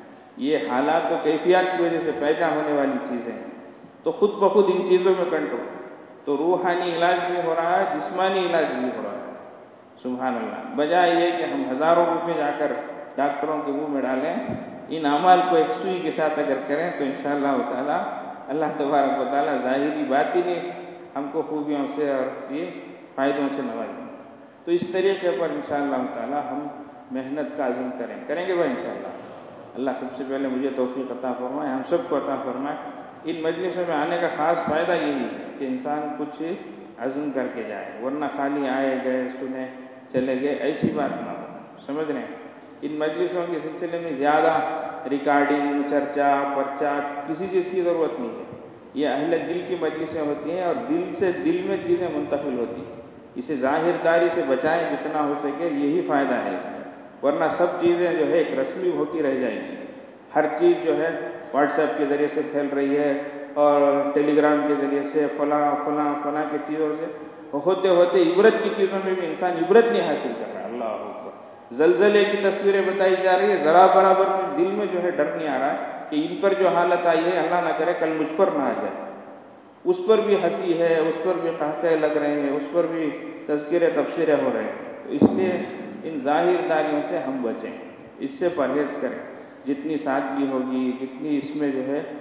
یہ حالات و کیفیات کی وجہ سے پیدا ہونے والی چیزیں ہیں، تو خود بخود ان چیزوں میں کنٹرول۔ تو روحانی علاج بھی ہو رہا ہے، جسمانی علاج بھی ہو رہا ہے۔ سبحان اللہ، بجائے یہ کہ ہم ہزاروں روپے جا کر ڈاکٹروں کے منہ میں ڈالیں، ان اعمال کو ایک سوئی کے ساتھ اگر کریں تو انشاءاللہ تعالیٰ اللہ تبارک و تعالیٰ ظاہری باطنی ہم کو خوبیوں سے اور یہ فائدوں سے نوازیں۔ تو اس طریقے پر انشاءاللہ تعالیٰ ہم محنت کا عزم کریں کریں گے بھائی انشاءاللہ۔ اللہ سب سے پہلے مجھے توفیق عطا فرمائے، ہم سب کو عطا فرمائے۔ ان مجلسوں میں آنے کا خاص فائدہ یہی ہے کہ انسان کچھ عزم کر کے جائے، ورنہ خالی آئے گئے، سنے چلے گئے، ایسی بات نہ ہو۔ سمجھ رہے ہیں؟ ان مجلسوں کے سلسلے میں زیادہ ریکارڈنگ، چرچا، پرچا، کسی چیز کی ضرورت نہیں ہے۔ یہ اہل دل کی مجلسیں ہوتی ہیں اور دل سے دل میں چیزیں منتقل ہوتی ہیں۔ اسے ظاہر داری سے بچائیں جتنا ہو سکے، یہی فائدہ ہے، ورنہ سب چیزیں جو ہے ایک رسمی ہوتی رہ جائیں گی۔ ہر چیز جو ہے واٹس ایپ کے ذریعے سے پھیل رہی ہے اور ٹیلی گرام کے ذریعے سے فلاں فلاں فلاں کی چیزوں سے ہوتے ہوتے عبرت کی چیزوں میں بھی انسان عبرت نہیں حاصل کر رہا ہے۔ اللہ اکبر، زلزلے کی تصویریں بتائی جا رہی ہے، ذرا برابر میں دل میں جو ہے ڈر نہیں آ رہا ہے کہ ان پر جو حالت آئی ہے اللہ نہ کرے کل مجھ پر نہ آ جائے۔ اس پر بھی ہنسی ہے، اس پر بھی قہقہے لگ رہے ہیں، اس پر بھی تذکرے تبصرے ہو رہے ہیں۔ تو اس لیے ان ظاہر داریوں سے ہم بچیں، اس سے پرہیز کریں۔ جتنی سادگی ہوگی، جتنی اس میں جو ہے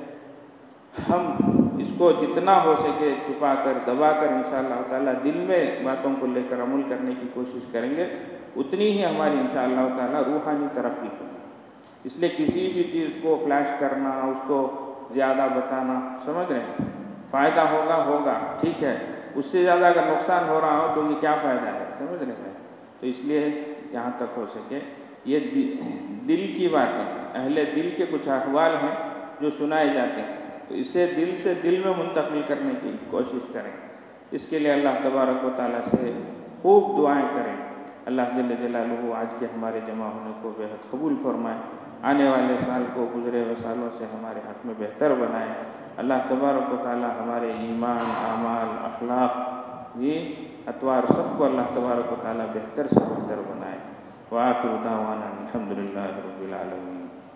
ہم اس کو جتنا ہو سکے چھپا کر دبا کر انشاءاللہ تعالیٰ دل میں باتوں کو لے کر عمل کرنے کی کوشش کریں گے، اتنی ہی ہماری انشاءاللہ تعالیٰ روحانی ترقی ہوگی۔ اس لیے کسی بھی چیز کو فلیش کرنا، اس کو زیادہ بتانا، سمجھ رہے ہیں، فائدہ ہوگا ہوگا ٹھیک ہے، اس سے زیادہ اگر نقصان ہو رہا ہو تو یہ کیا فائدہ ہے، سمجھ رہے ہیں۔ تو اس لیے جہاں تک ہو سکے یہ دل کی بات ہے، اہل دل کے کچھ احوال ہیں جو سنائے جاتے ہیں، تو اسے دل سے دل میں منتقل کرنے کی کوشش کریں۔ اس کے لیے اللہ تبارک و تعالیٰ سے خوب دعائیں کریں۔ اللہ جل جلالہ آج کے ہمارے جمع ہونے کو بے حد قبول فرمائے، آنے والے سال کو گزرے ہوئے سالوں سے ہمارے حق میں بہتر بنائے۔ اللہ تبارک و تعالیٰ ہمارے ایمان، اعمال، اخلاق، یہ اطوار سب کو اللہ تبارک و تعالیٰ بہتر سے بہتر بنائے۔ وآخر دعوانا الحمدللہ رب العالمین۔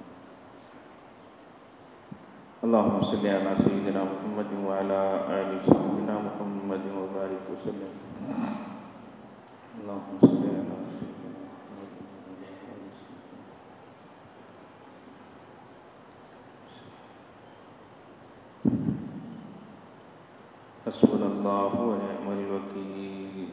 اللہم صلی علی سیدنا محمد وعلی آل سیدنا محمد وبارک وسلم۔ اللہم صلی علی سیدنا حسبنا اللہ ونعم الوکیل۔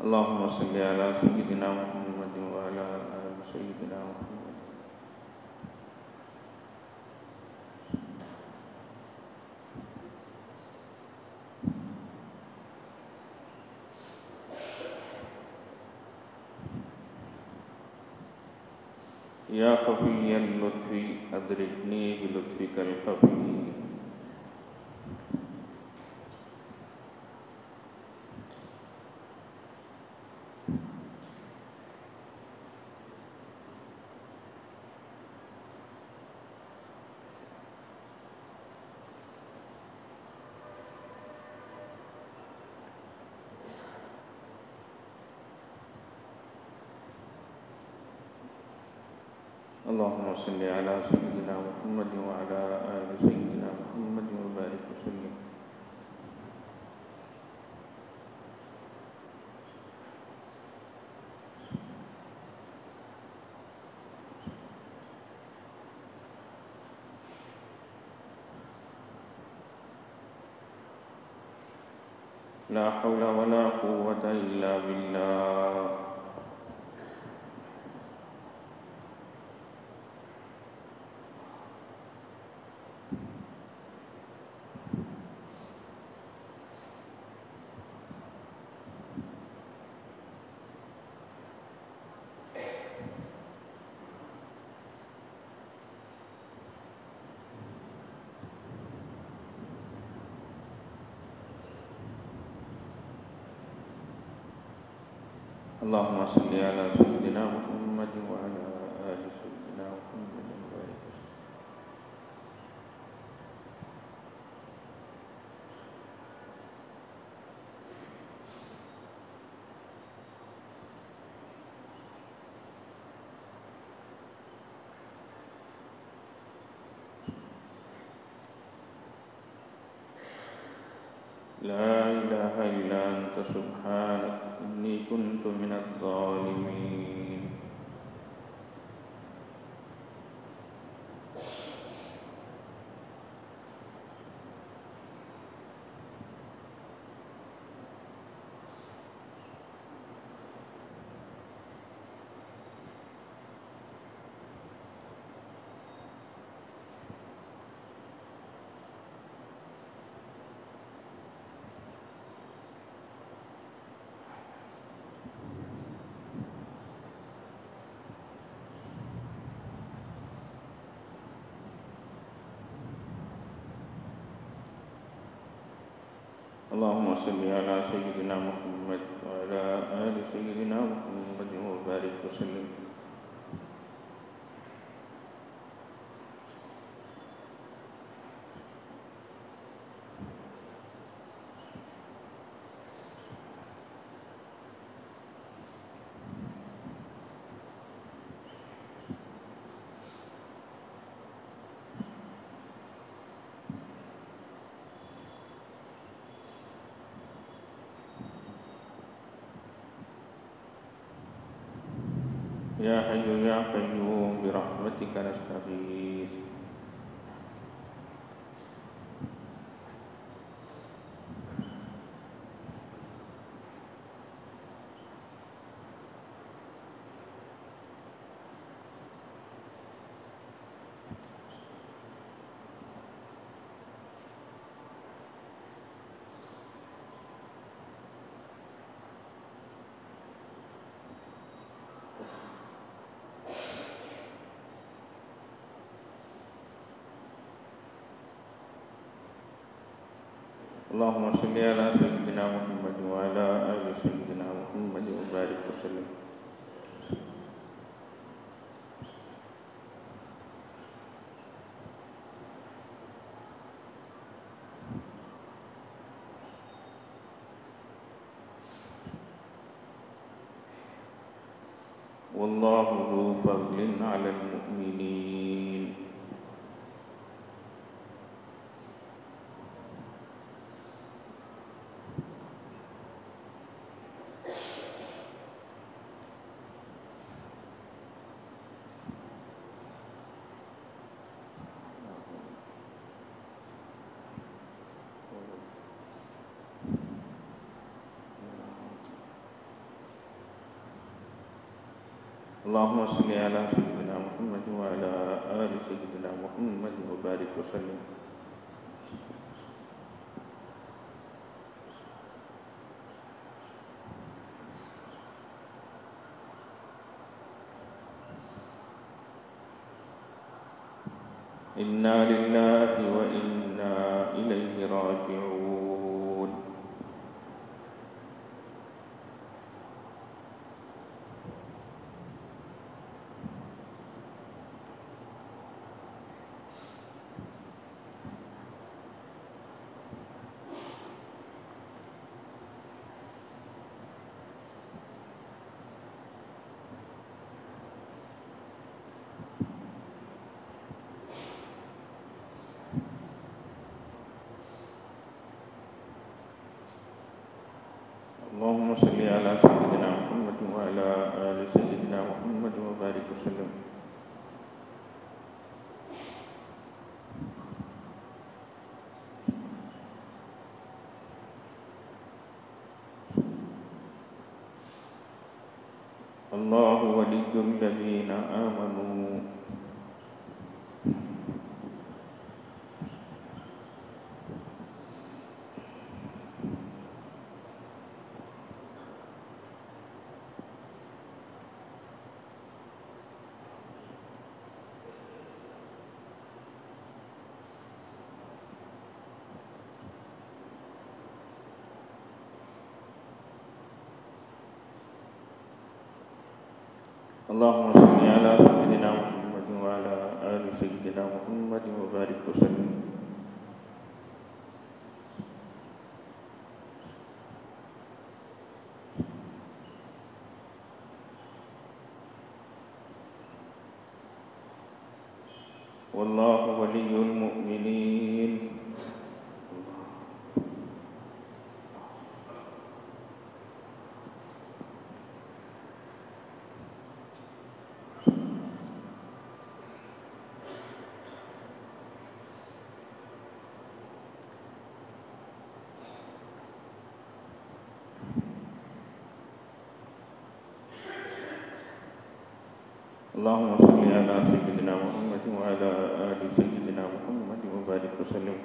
اللهم صل على سيدنا محمد وعلى آل سيدنا محمد. يا خفي اللطف أدركني بلطفك الخفي. اللهم صل على سيدنا محمد وعلى آل سيدنا محمد وبارك وسلم. لا حول ولا قوة إلا بالله. اللهم صل على سيدنا محمد وعلى آل سيدنا محمد وبارك وسلم. لا إله إلا أنت سبحانك إني كنت من الظالمين. اللهم صل على سيدنا محمد وعلى آل سيدنا محمد وبارك وسلم. يا حي يا قيوم برحمتك نستغيث. اللهم صل على سيدنا محمد وعلى آل سيدنا محمد وبارك وسلم. والله ذو فضل على المؤمنين. اللهم صل على سيدنا محمد وعلى آل سيدنا محمد وبارك وسلم. إنا لله وإنا إليه راجعون. اللهم صل على سيدنا محمد وعلى آل سيدنا محمد وبارك وسلم. الله ولي الذين آمنوا اللهم صل على سيدنا محمد وعلى آل سيدنا محمد وبارك وسلم. والله ولي المؤمنين. اللهم صل على سيدنا محمد وعلى آل سيدنا محمد وبارك وسلم.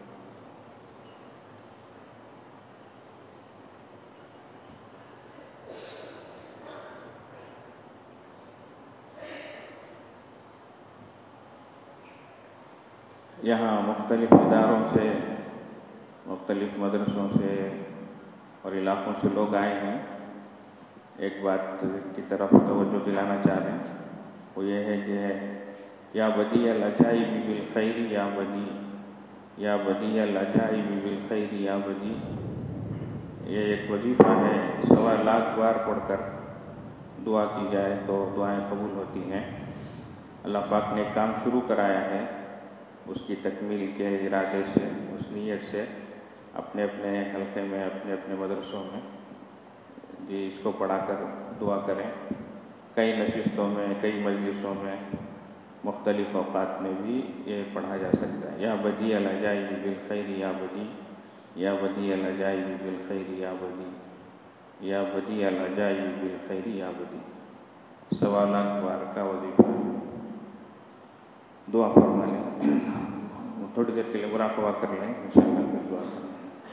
یہاں مختلف اداروں سے، مختلف مدرسوں سے اور علاقوں سے لوگ آئے ہیں. ایک بات کی طرف توجہ دلانا چاہ رہے ہیں، وہ یہ ہے کہ یا بدیع العجائب بالخیر یا بدیع، یا بدیع العجائب بالخیر یا بدیع. یہ ایک وظیفہ ہے، سوا لاکھ بار پڑھ کر دعا کی جائے تو دعائیں قبول ہوتی ہیں. اللہ پاک نے ایک کام شروع کرایا ہے، اس کی تکمیل کے ارادے سے، اس نیت سے اپنے اپنے حلقے میں، اپنے اپنے مدرسوں میں جی اس کو پڑھا کر دعا کریں. کئی نشستوں میں، کئی مجلسوں میں، مختلف اوقات میں بھی یہ پڑھا جا سکتا ہے. یا بدیع العجائب بالخیر یا بدیع، یا بدیع العجائب بالخیر یا بدیع، یا بدیع العجائب بالخیر یا بدیع. سوا لاکھ بار کا وظیفہ ہے. دعا فرما لیں، تھوڑی دیر کے لیے مراقبہ کر لیں، انشاءاللہ پھر دعا کریں.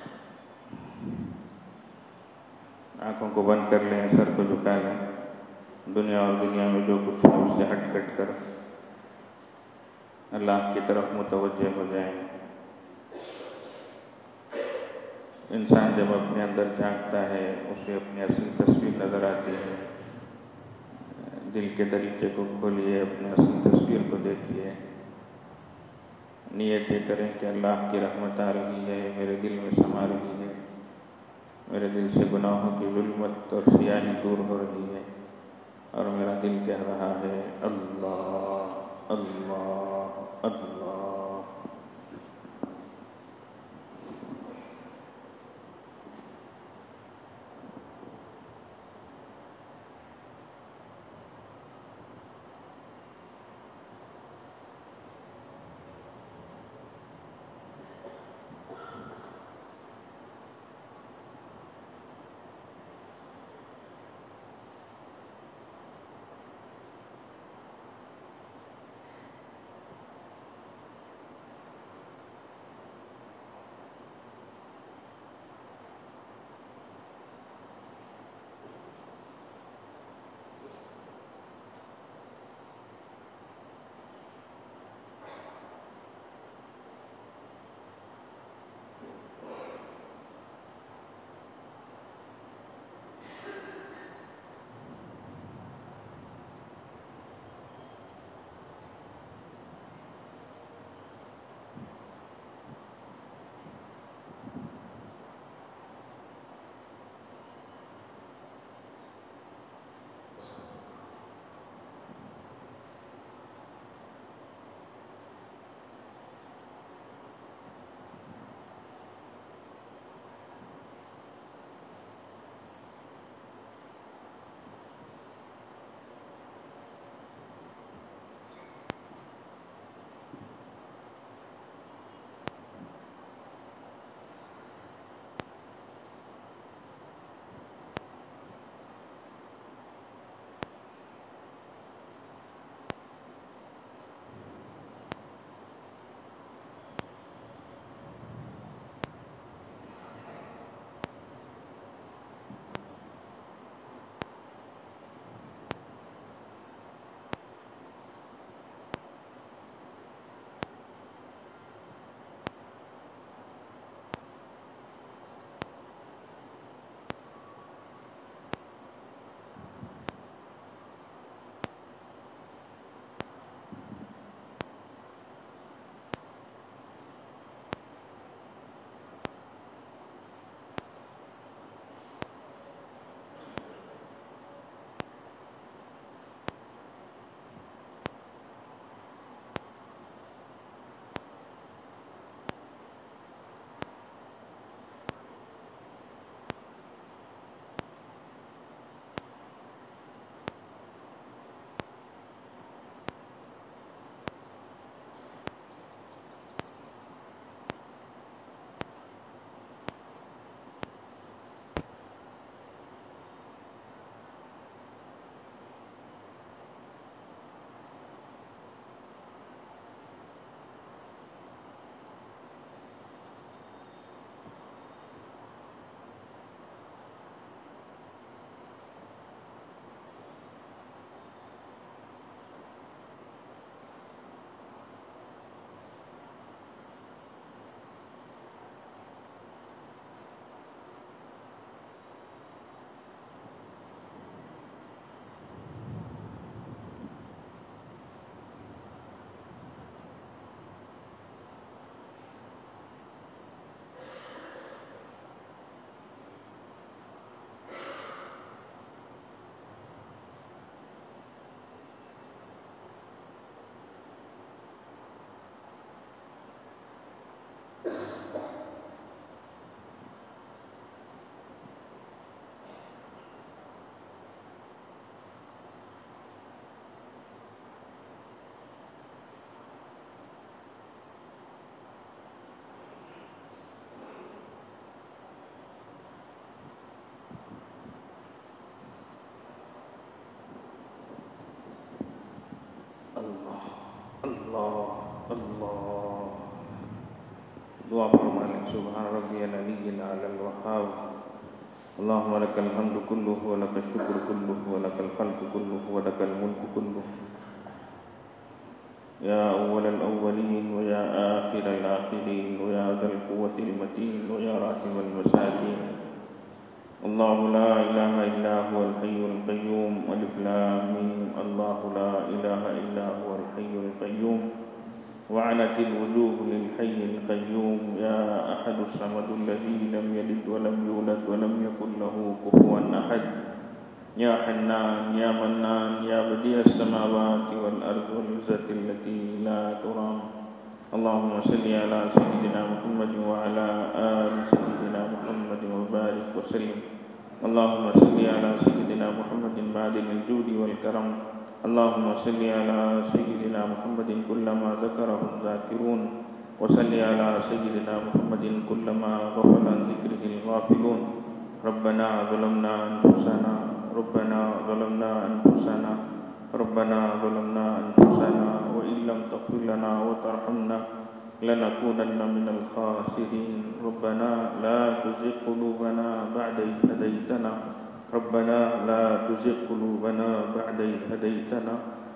آنکھوں کو بند کر لیں، سر کو جھکا لیں. دنیا اور دنیا میں جو کچھ ہے اس سے ہٹ کٹ کر اللہ کی طرف متوجہ ہو جائیں. انسان جب اپنے اندر جھانکتا ہے اسے اپنی اصل تصویر نظر آتی ہے. دل کے دریچے کو کھولیے، اپنے اصل تصویر کو دیکھیے. نیت یہ کریں کہ اللہ کی رحمت آ رہی ہے، میرے دل میں سما رہی ہے، میرے دل سے گناہوں کی ظلمت اور سیاہی دور ہو رہی ہے، اور میرا دل کہہ رہا ہے اللہ اللہ اللہ. دعا فرمائیں سبحان ربی العلی الاعلی الوہاب اللهم لك الحمد كله ولك الشكر كله ولك الخلق كله ولك الملك كله يا أول الأولين ويا آخر الآخرين ويا ذا القوة المتين ويا راحم المساكين الله لا إله إلا هو الحي القيوم ألف لام ميم الله لا إله إلا هو الحي القيوم وعنت الوجوه للحي القيوم يا أحد الصمد الذي لم يلد ولم يولد ولم يكن له كفوا أحد يا حنان يا منان يا بديع السماوات والأرض والعزة التي لا ترام اللهم صل على سيدنا محمد وعلى آل سيدنا محمد وبارك وسلم اللهم صل على سيدنا محمد معدن الجود والكرم اللهم صل على سيدنا محمد كلما ذكره الذاكرون وصل على سيدنا محمد كلما غفل عن ذكره الغافلون ربنا ظلمنا أنفسنا ربنا ظلمنا أنفسنا ربنا ظلمنا أنفسنا وإن لم تغفر لنا وترحمنا لنكونن من الخاسرين ربنا لا تزغ قلوبنا بعد إذ هديتنا ربنا لا تزغ قلوبنا بعد إذ هديتنا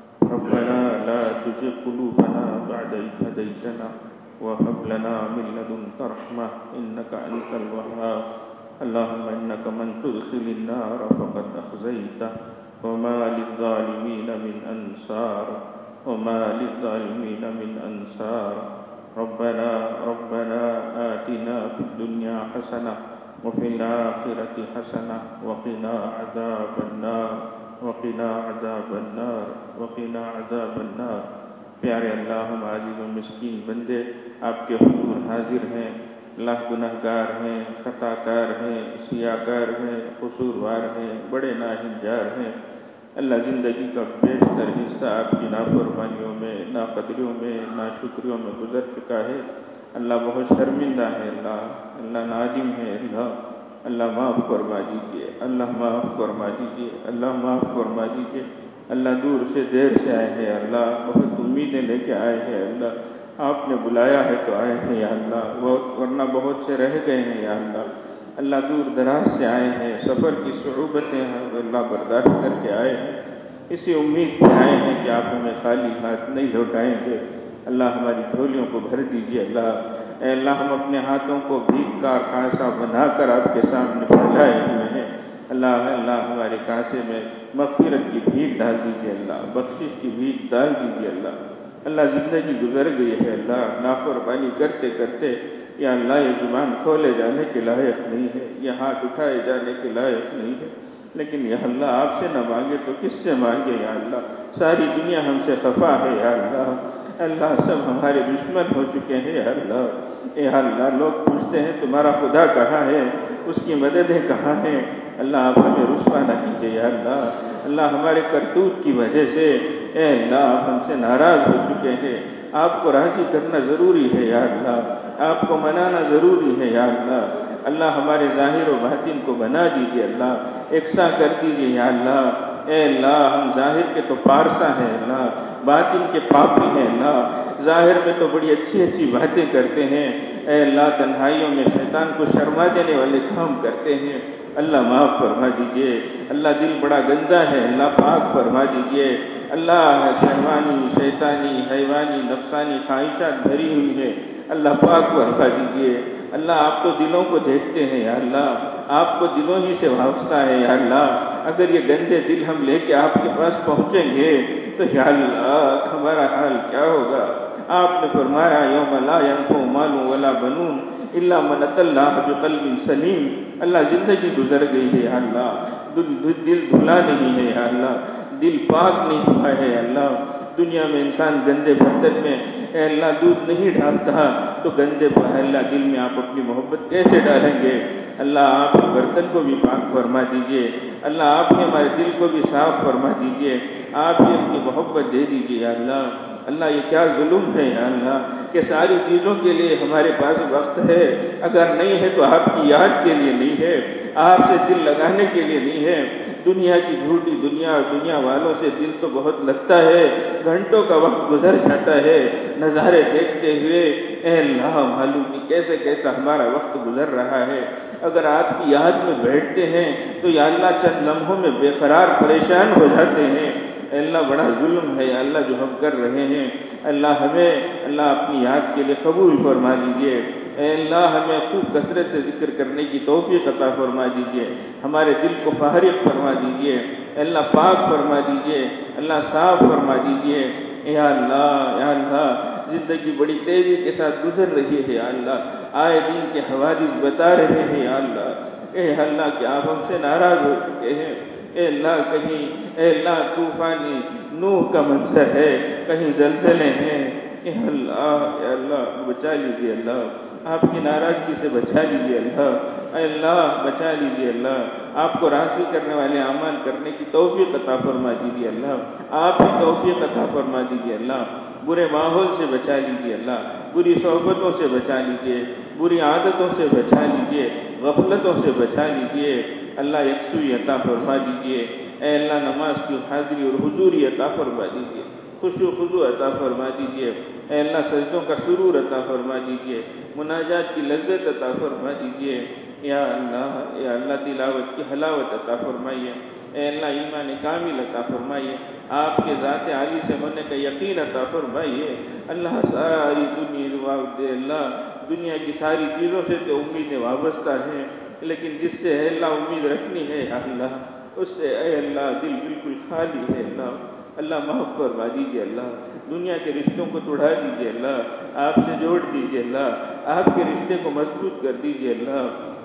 ربنا لا تزغ قلوبنا بعد إذ هديتنا وهب لنا من لدنك رحمة إنك أنت الوهاب اللهم إنك من تدخل النار فقد أخزيته وما للظالمين من أنصار وما للظالمين من أنصار ربنا ربنا آتنا في الدنيا حسنة وفي الآخرة حسنة وقنا عذاب النار وقنا عذاب النار وقنا عذاب النار پیارے اللہ ہم عاجز و مسکین بندے آپ کے حضور حاضر ہیں اللہ گناہ گار ہیں خطا کار ہیں سیاہ کار ہیں قصوروار ہیں بڑے ناہنجار ہیں اللہ زندگی کا بیشتر حصہ آپ کی نافرمانیوں میں ناقدریوں میں ناشکریوں میں گزر چکا ہے اللہ بہت شرمندہ ہے اللہ اللہ نادم ہے اللہ اللہ معاف فرما دیجیے اللہ معاف فرما دیجیے اللہ معاف فرما دیجیے اللہ دور سے دیر سے آئے ہیں اللہ بہت امیدیں لے کے آئے ہیں اللہ آپ نے بلایا ہے تو آئے ہیں یا اللہ بہت ورنہ بہت سے رہ گئے ہیں یا اللہ اللہ دور دراز سے آئے ہیں سفر کی صعوبتیں ہیں اللہ برداشت کر کے آئے ہیں اسی امید سے آئے ہیں کہ آپ ہمیں خالی ہاتھ نہیں لوٹائیں گے اللہ ہماری جھولیوں کو بھر دیجیے اللہ اے اللہ ہم اپنے ہاتھوں کو بھیک کا کانسا بنا کر آپ کے سامنے پھیلائے ہوئے ہیں اللہ اللہ ہمارے کانسے میں مغفرت کی بھیک ڈال دیجیے اللہ بخشش کی بھیک ڈال دیجیے اللہ اللہ زندگی گزر گئی ہے اللہ نافرمانی کرتے کرتے یا اللہ یہ زبان کھولے جانے کے لائق نہیں ہے یہ ہاتھ اٹھائے جانے کے لائق نہیں ہے لیکن یا اللہ آپ سے نہ مانگے تو کس سے مانگے یا اللہ ساری دنیا ہم سے خفا ہے یا اللہ اللہ سب ہمارے دشمن ہو چکے ہیں یا اللہ اے اللہ لوگ پوچھتے ہیں تمہارا خدا کہاں ہے اس کی مددیں کہاں ہیں اللہ آپ ہمیں رسوا نہ کیجیے یا اللہ اللہ ہمارے کرتوت کی وجہ سے اے اللہ آپ ہم سے ناراض ہو چکے ہیں آپ کو راضی کرنا ضروری ہے یا اللہ آپ کو منانا ضروری ہے یا اللہ اللہ ہمارے ظاہر و باطن کو بنا دیجیے اللہ یکساں کر دیجیے یا اللہ اے اللہ ہم ظاہر کے تو پارسا ہیں اللہ باطن کے پاپی ہیں اللہ ظاہر میں تو بڑی اچھی اچھی باتیں کرتے ہیں اے اللہ تنہائیوں میں شیطان کو شرما دینے والے کام کرتے ہیں اللہ معاف فرما دیجیے اللہ دل بڑا گندا ہے اللہ پاک فرما دیجیے اللہ شہوانی شیطانی حیوانی نفسانی خواہشات بھری ہوئی ہے اللہ پاک فرما دیجیے اللہ آپ تو دلوں کو دیکھتے ہیں یا اللہ آپ کو دلوں ہی سے وابستہ ہے یا اللہ اگر یہ گندے دل ہم لے کے آپ کے پاس پہنچیں گے تو یا اللہ ہمارا حال کیا ہوگا آپ نے فرمایا یوم لا ينفع مال ولا بنون الا من اتى الله بقلب سلیم اللہ زندگی گزر گئی ہے یا اللہ دل دھلا نہیں ہے یا اللہ دل پاک نہیں ہوا ہے اللہ دنیا میں انسان گندے برتن میں اے اللہ دودھ نہیں ڈالتا تو گندے اللہ دل میں آپ اپنی محبت کیسے ڈالیں گے؟ اللہ آپ کے برتن کو بھی پاک فرما دیجئے، اللہ آپ نے ہمارے دل کو بھی صاف فرما دیجئے، آپ ہی اپنی محبت دے دیجئے یا اللہ۔ اللہ یہ کیا ظلم ہے یا اللہ کہ ساری چیزوں کے لیے ہمارے پاس وقت ہے، اگر نہیں ہے تو آپ کی یاد کے لیے نہیں ہے، آپ سے دل لگانے کے لیے نہیں ہے۔ دنیا کی جھوٹی دنیا اور دنیا والوں سے دل تو بہت لگتا ہے، گھنٹوں کا وقت گزر جاتا ہے نظارے دیکھتے ہوئے۔ اے اللہ معلوم نہیں کیسے کیسا ہمارا وقت گزر رہا ہے، اگر آپ کی یاد میں بیٹھتے ہیں تو یا اللہ چند لمحوں میں بے قرار پریشان ہو جاتے ہیں۔ اے اللہ بڑا ظلم ہے یا اللہ جو ہم کر رہے ہیں، اللہ ہمیں اللہ اپنی یاد کے لیے قبول فرما لیجیے۔ اے اللہ ہمیں خوب کثرت سے ذکر کرنے کی توفیق عطا فرما دیجیے، ہمارے دل کو فارغ فرما دیجیے، اے اللہ پاک فرما دیجیے، اللہ صاف فرما دیجیے۔ یا اللہ یا اللہ زندگی بڑی تیزی کے ساتھ گزر رہی ہے یا اللہ، آئے دین کے حوادث بتا رہے ہیں یا اللہ۔ اے اللہ کہ آپ ہم سے ناراض ہو چکے ہیں، اے اللہ کہیں اے اللہ طوفانی نوح کا منظر ہے، کہیں زلزلے ہیں، اے اللہ اے اللہ بچا لیجیے اللہ، آپ کی ناراضگی سے بچا لیجیے اللہ، اے اللہ بچا لیجیے اللہ، آپ کو راضی کرنے والے اعمال کرنے کی توفیق عطا فرما دیجیے اللہ، آپ ہی توفیق عطا فرما دیجیے اللہ، برے ماحول سے بچا لیجیے اللہ، بری صحبتوں سے بچا لیجیے، بری عادتوں سے بچا لیجیے، غفلتوں سے بچا لیجیے اللہ، یکسوئی عطا فرما دیجیے۔ اے اللہ نماز کی حاضری اور حضوری عطا فرما دیجیے، خشوع خضوع عطا فرما دیجیے، اے اللہ سجدوں کا سرور عطا فرما دیجیے، مناجات کی لذت عطا فرما دیجیے، یا اللہ یا اللہ تلاوت کی حلاوت عطا فرمائیے، اے اللہ ایمان کامل عطا فرمائیے، آپ کے ذات عالی سے ہونے کا یقین عطا فرمائیے۔ اللہ ساری دنیا دے اللہ دنیا کی ساری چیزوں سے تو امیدیں وابستہ ہیں، لیکن جس سے ہے اللہ امید رکھنی ہے اللہ، اس سے اے اللہ دل بالکل خالی ہے اللہ، اللہ معاف فرما دیجیے اللہ، دنیا کے رشتوں کو توڑا دیجیے اللہ، آپ سے جوڑ دیجیے اللہ، آپ کے رشتے کو مضبوط کر دیجیے اللہ،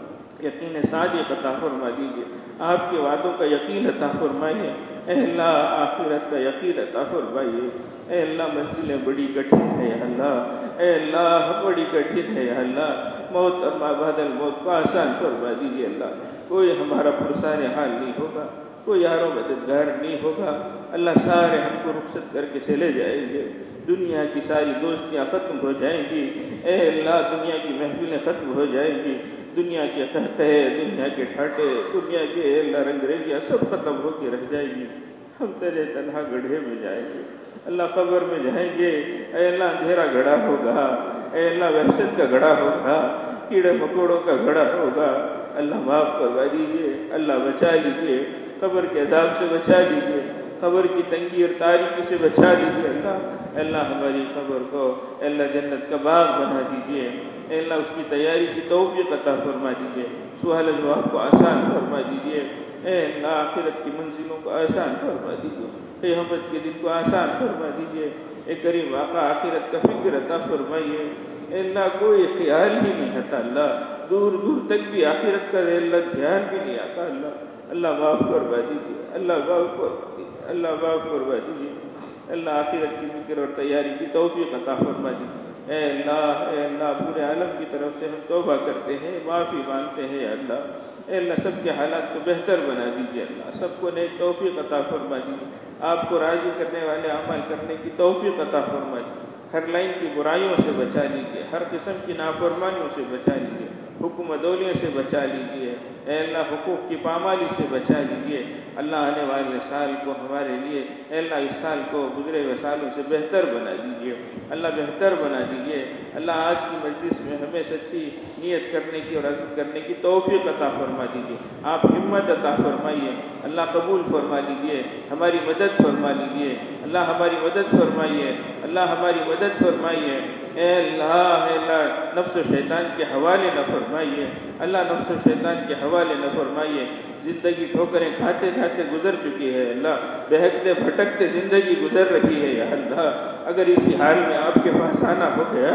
یقین صادق عطا فرما دیجیے، آپ کے وعدوں کا یقین عطا فرمائیے، اے اللہ آخرت کا یقین عطا فرمائیے، اے اللہ منزلیں بڑی کٹھن ہے اللہ، اے اللہ بڑی کٹھن ہے اللہ، موت اما بعد الموت کو آسان فرما دیجیے اللہ، کوئی ہمارا پرسان حال نہیں ہوگا، کوئی یاروں مددگار نہیں ہوگا اللہ، سارے ہم کو رخصت کر کے چلے جائیں گے، دنیا کی ساری دوستیاں ختم ہو جائیں گی، اے اللہ دنیا کی محفلیں ختم ہو جائیں گی، دنیا کے قہقہے دنیا کے ٹھاٹے دنیا کے اللہ رنگ ریلیاں سب ختم ہو کے رہ جائیں گی، ہم تیرے تنہا گڑھے میں جائیں گے اللہ، قبر میں جائیں گے، اے اللہ اندھیرا گڑھا ہوگا، اے اللہ وحشت کا گڑھا ہوگا، کیڑے مکوڑوں کا گڑھا ہوگا، اللہ معاف کروا دیجیے، اللہ بچا لیجیے، قبر کے عذاب سے بچا لیجیے، قبر کی تنگی اور تاریکی سے بچا لیجیے اللہ، اللہ ہماری قبر کو اے اللہ جنت کا باغ بنا دیجیے، اے اللہ اس کی تیاری کی توفیق عطا فرما دیجیے، سوال جواب کو آسان فرما دیجیے، اے اللہ آخرت کی منزلوں کو آسان فرما دیجیے، قیامت کے دن کو آسان فرما دیجیے، اے کریم آقا آخرت کا فکر عطا فرمائیے، اے اللہ کوئی خیال ہی نہیں آتا اللہ، دور دور تک بھی آخرت کا اللہ دھیان بھی نہیں آتا اللہ، اللہ معاف فرما دیجیے، اللہ معاف فرما دیجیے، اللہ معاف فرما دیجیے، اللہ آخرت کی فکر اور تیاری کی توفیق عطا فرما دیجیے، اے اللہ اے اللہ پورے عالم کی طرف سے ہم توبہ کرتے ہیں، معافی مانگتے ہیں اللہ، اے اللہ سب کے حالات کو بہتر بنا دیجیے اللہ، سب کو نیک توفیق عطا فرما دیجیے، آپ کو راضی کرنے والے عمل کرنے کی توفیق عطا فرما دیجیے، ہر لائن کی برائیوں سے بچا لیجیے، ہر قسم کی نافرمانیوں سے بچا لیجیے، حکم عدولیوں سے بچا لیجیے، اے اللہ حقوق کی پامالی سے بچا لیجیے، اللہ آنے والے سال کو ہمارے لیے اے اللہ اس سال کو گزرے ہوئے سالوں سے بہتر بنا دیجیے، اللہ بہتر بنا دیجیے، اللہ آج کی مجلس میں ہمیں سچی نیت کرنے کی اور عزم کرنے کی توفیق عطا فرما دیجیے، آپ ہمت عطا فرمائیے، اللہ قبول فرما لیجیے، ہماری مدد فرما لیجیے، اللہ ہماری مدد فرمائیے، اللہ ہماری مدد فرمائیے، اے اللہ اے اللہ نفس و شیطان کے حوالے نہ فرمائیے، اللہ نفس و شیطان کے حوالے نہ فرمائیے، زندگی ٹھوکریں کھاتے کھاتے گزر چکی ہے اللہ، بہکتے بھٹکتے زندگی گزر رہی ہے یا اللہ، اگر اسی حال میں آپ کے پاس آنا ہو گیا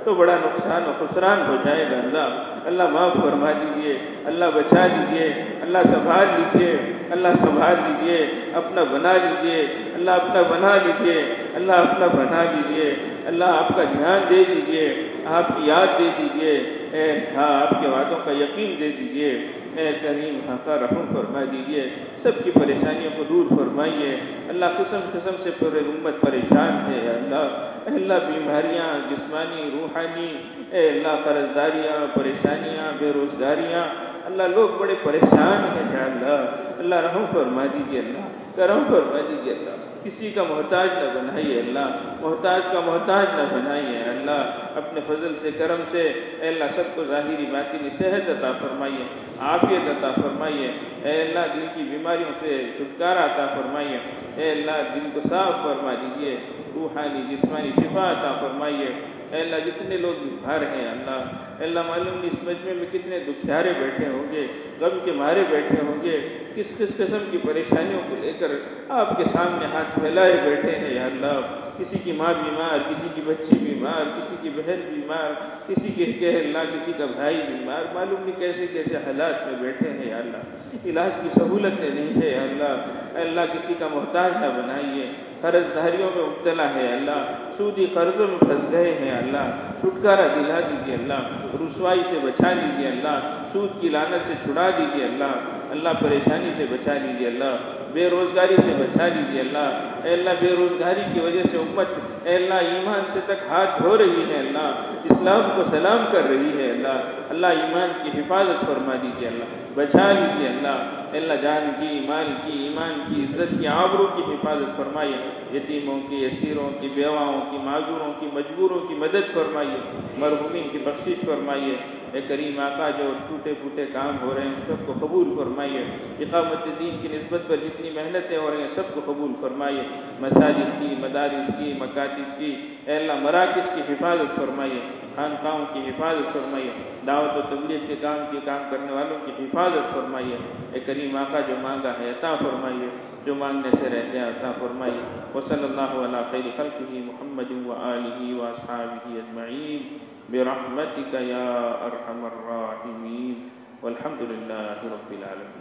تو بڑا نقصان و خسران ہو جائے گا اللہ اللہ معاف فرما دیجیے، اللہ بچا لیجیے، اللہ سنبھال لیجیے، اللہ سنبھال لیجیے، اپنا بنا لیجیے، اللہ اپنا بنا لیجیے، اللہ اپنا بنا لیجیے، اللہ آپ کا دھیان دے دیجیے، آپ کی یاد دے دیجیے، اے ہاں آپ کے وعدوں کا یقین دے دیجیے، اے کریم حقا رحم فرما دیجیے، سب کی پریشانیوں کو دور فرمائیے، اللہ قسم قسم سے پورے امت پریشان ہے اللہ اے اللہ بیماریاں جسمانی روحانی، اے اللہ قرض داریاں پریشانیاں بے روزگاریاں، اللہ لوگ بڑے پریشان ہیں یا اللہ اللہ رحم فرما دیجیے، اللہ کرم فرما دیجیے، اللہ کسی کا محتاج نہ بنائیے، اللہ محتاج کا محتاج نہ بنائیے، اللہ اپنے فضل سے کرم سے اے اللہ سب کو ظاہری باطنی صحت عطا فرمائیے، عافیت عطا فرمائیے، اے اللہ دل کی بیماریوں سے چھٹکارا عطا فرمائیے، اے اللہ دل کو صاف فرما دیجیے، روحانی جسمانی شفا عطا فرمائیے، اے اللہ جتنے لوگ بیمار ہیں اللہ اے اللہ معلوم نہیں اس مجمع میں کتنے دکھیارے بیٹھے ہوں گے، غم کے مارے بیٹھے ہوں گے، کس کس قسم کی پریشانیوں کو لے کر آپ کے سامنے ہاتھ پھیلائے بیٹھے ہیں یا اللہ کسی کی ماں بیمار، کسی کی بچی بیمار، کسی کی بہن بیمار، کسی کے کہ اللہ کسی کا بھائی بیمار، معلوم نہیں کیسے کیسے حالات میں بیٹھے ہیں یا اللہ علاج کی سہولتیں نہیں ہے یا اللہ اے اللہ کسی کا محتاج نہ بنائیے، قرض داریوں میں مبتلا ہے اللہ سودی قرضوں میں پھنس گئے ہیں اللہ چھٹکارا دلا دیجیے، اللہ رسوائی سے بچا لیجیے، اللہ سود کی لعنت سے چھڑا دیجیے، اللہ اللہ پریشانی سے بچا لیجیے، اللہ بے روزگاری سے بچا لیجیے، اللہ اے اللہ بے روزگاری کی وجہ سے امت اے اللہ ایمان سے تک ہاتھ دھو رہی ہے، اللہ اسلام کو سلام کر رہی ہے، اللہ اللہ ایمان کی حفاظت فرما دیجیے، اللہ بچا لیجیے، اللہ اے اللہ جان کی مال کی ایمان کی عزت کی آبرو کی حفاظت فرمائیے، یتیموں کی اسیروں کی بیواؤں کی معذوروں کی مجبوروں کی مدد فرمائیے، مرحومین کی بخشش فرمائیے، اے کریم آقا جو ٹوٹے پھوٹے کام ہو رہے ہیں سب کو قبول فرمائیے، اقامت دین کی نسبت پر جتنی محنتیں ہو رہی ہیں سب کو قبول فرمائیے، مساجد کی مدارس کی مکاتب کی اے اللہ مراکز کی حفاظت فرمائیے، خانقاہوں کی حفاظت فرمائیے، دعوت و تبلیغ کے کام کے کام کرنے والوں کی حفاظت فرمائیے، اے کریم آقا جو مانگا ہے عطا فرمائیے، جو مانگنے سے رہتے ہیں عطا فرمائیے، وصلی اللہ علی خیر خلقہ محمد وآلہ واصحابہ اجمعین برحمتک یا ارحم الراحمین والحمد للہ رب العالمین۔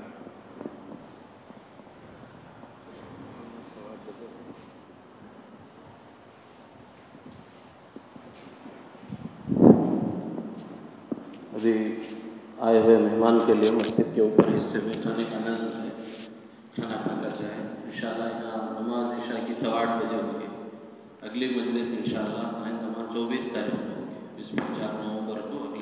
ابھی آئے ہوئے مہمان کے لیے مسجد کے اوپر حصے میں کھانے کا نظر ہے، کھانا کھا کر جائے انشاءاللہ۔ یہاں نماز عشاء کی سوا آٹھ بجے ہوگی، اگلی مجلس انشاءاللہ آئندہ نماز چوبیس تاریخ کو ہوگی، اس میں چار نومبر کو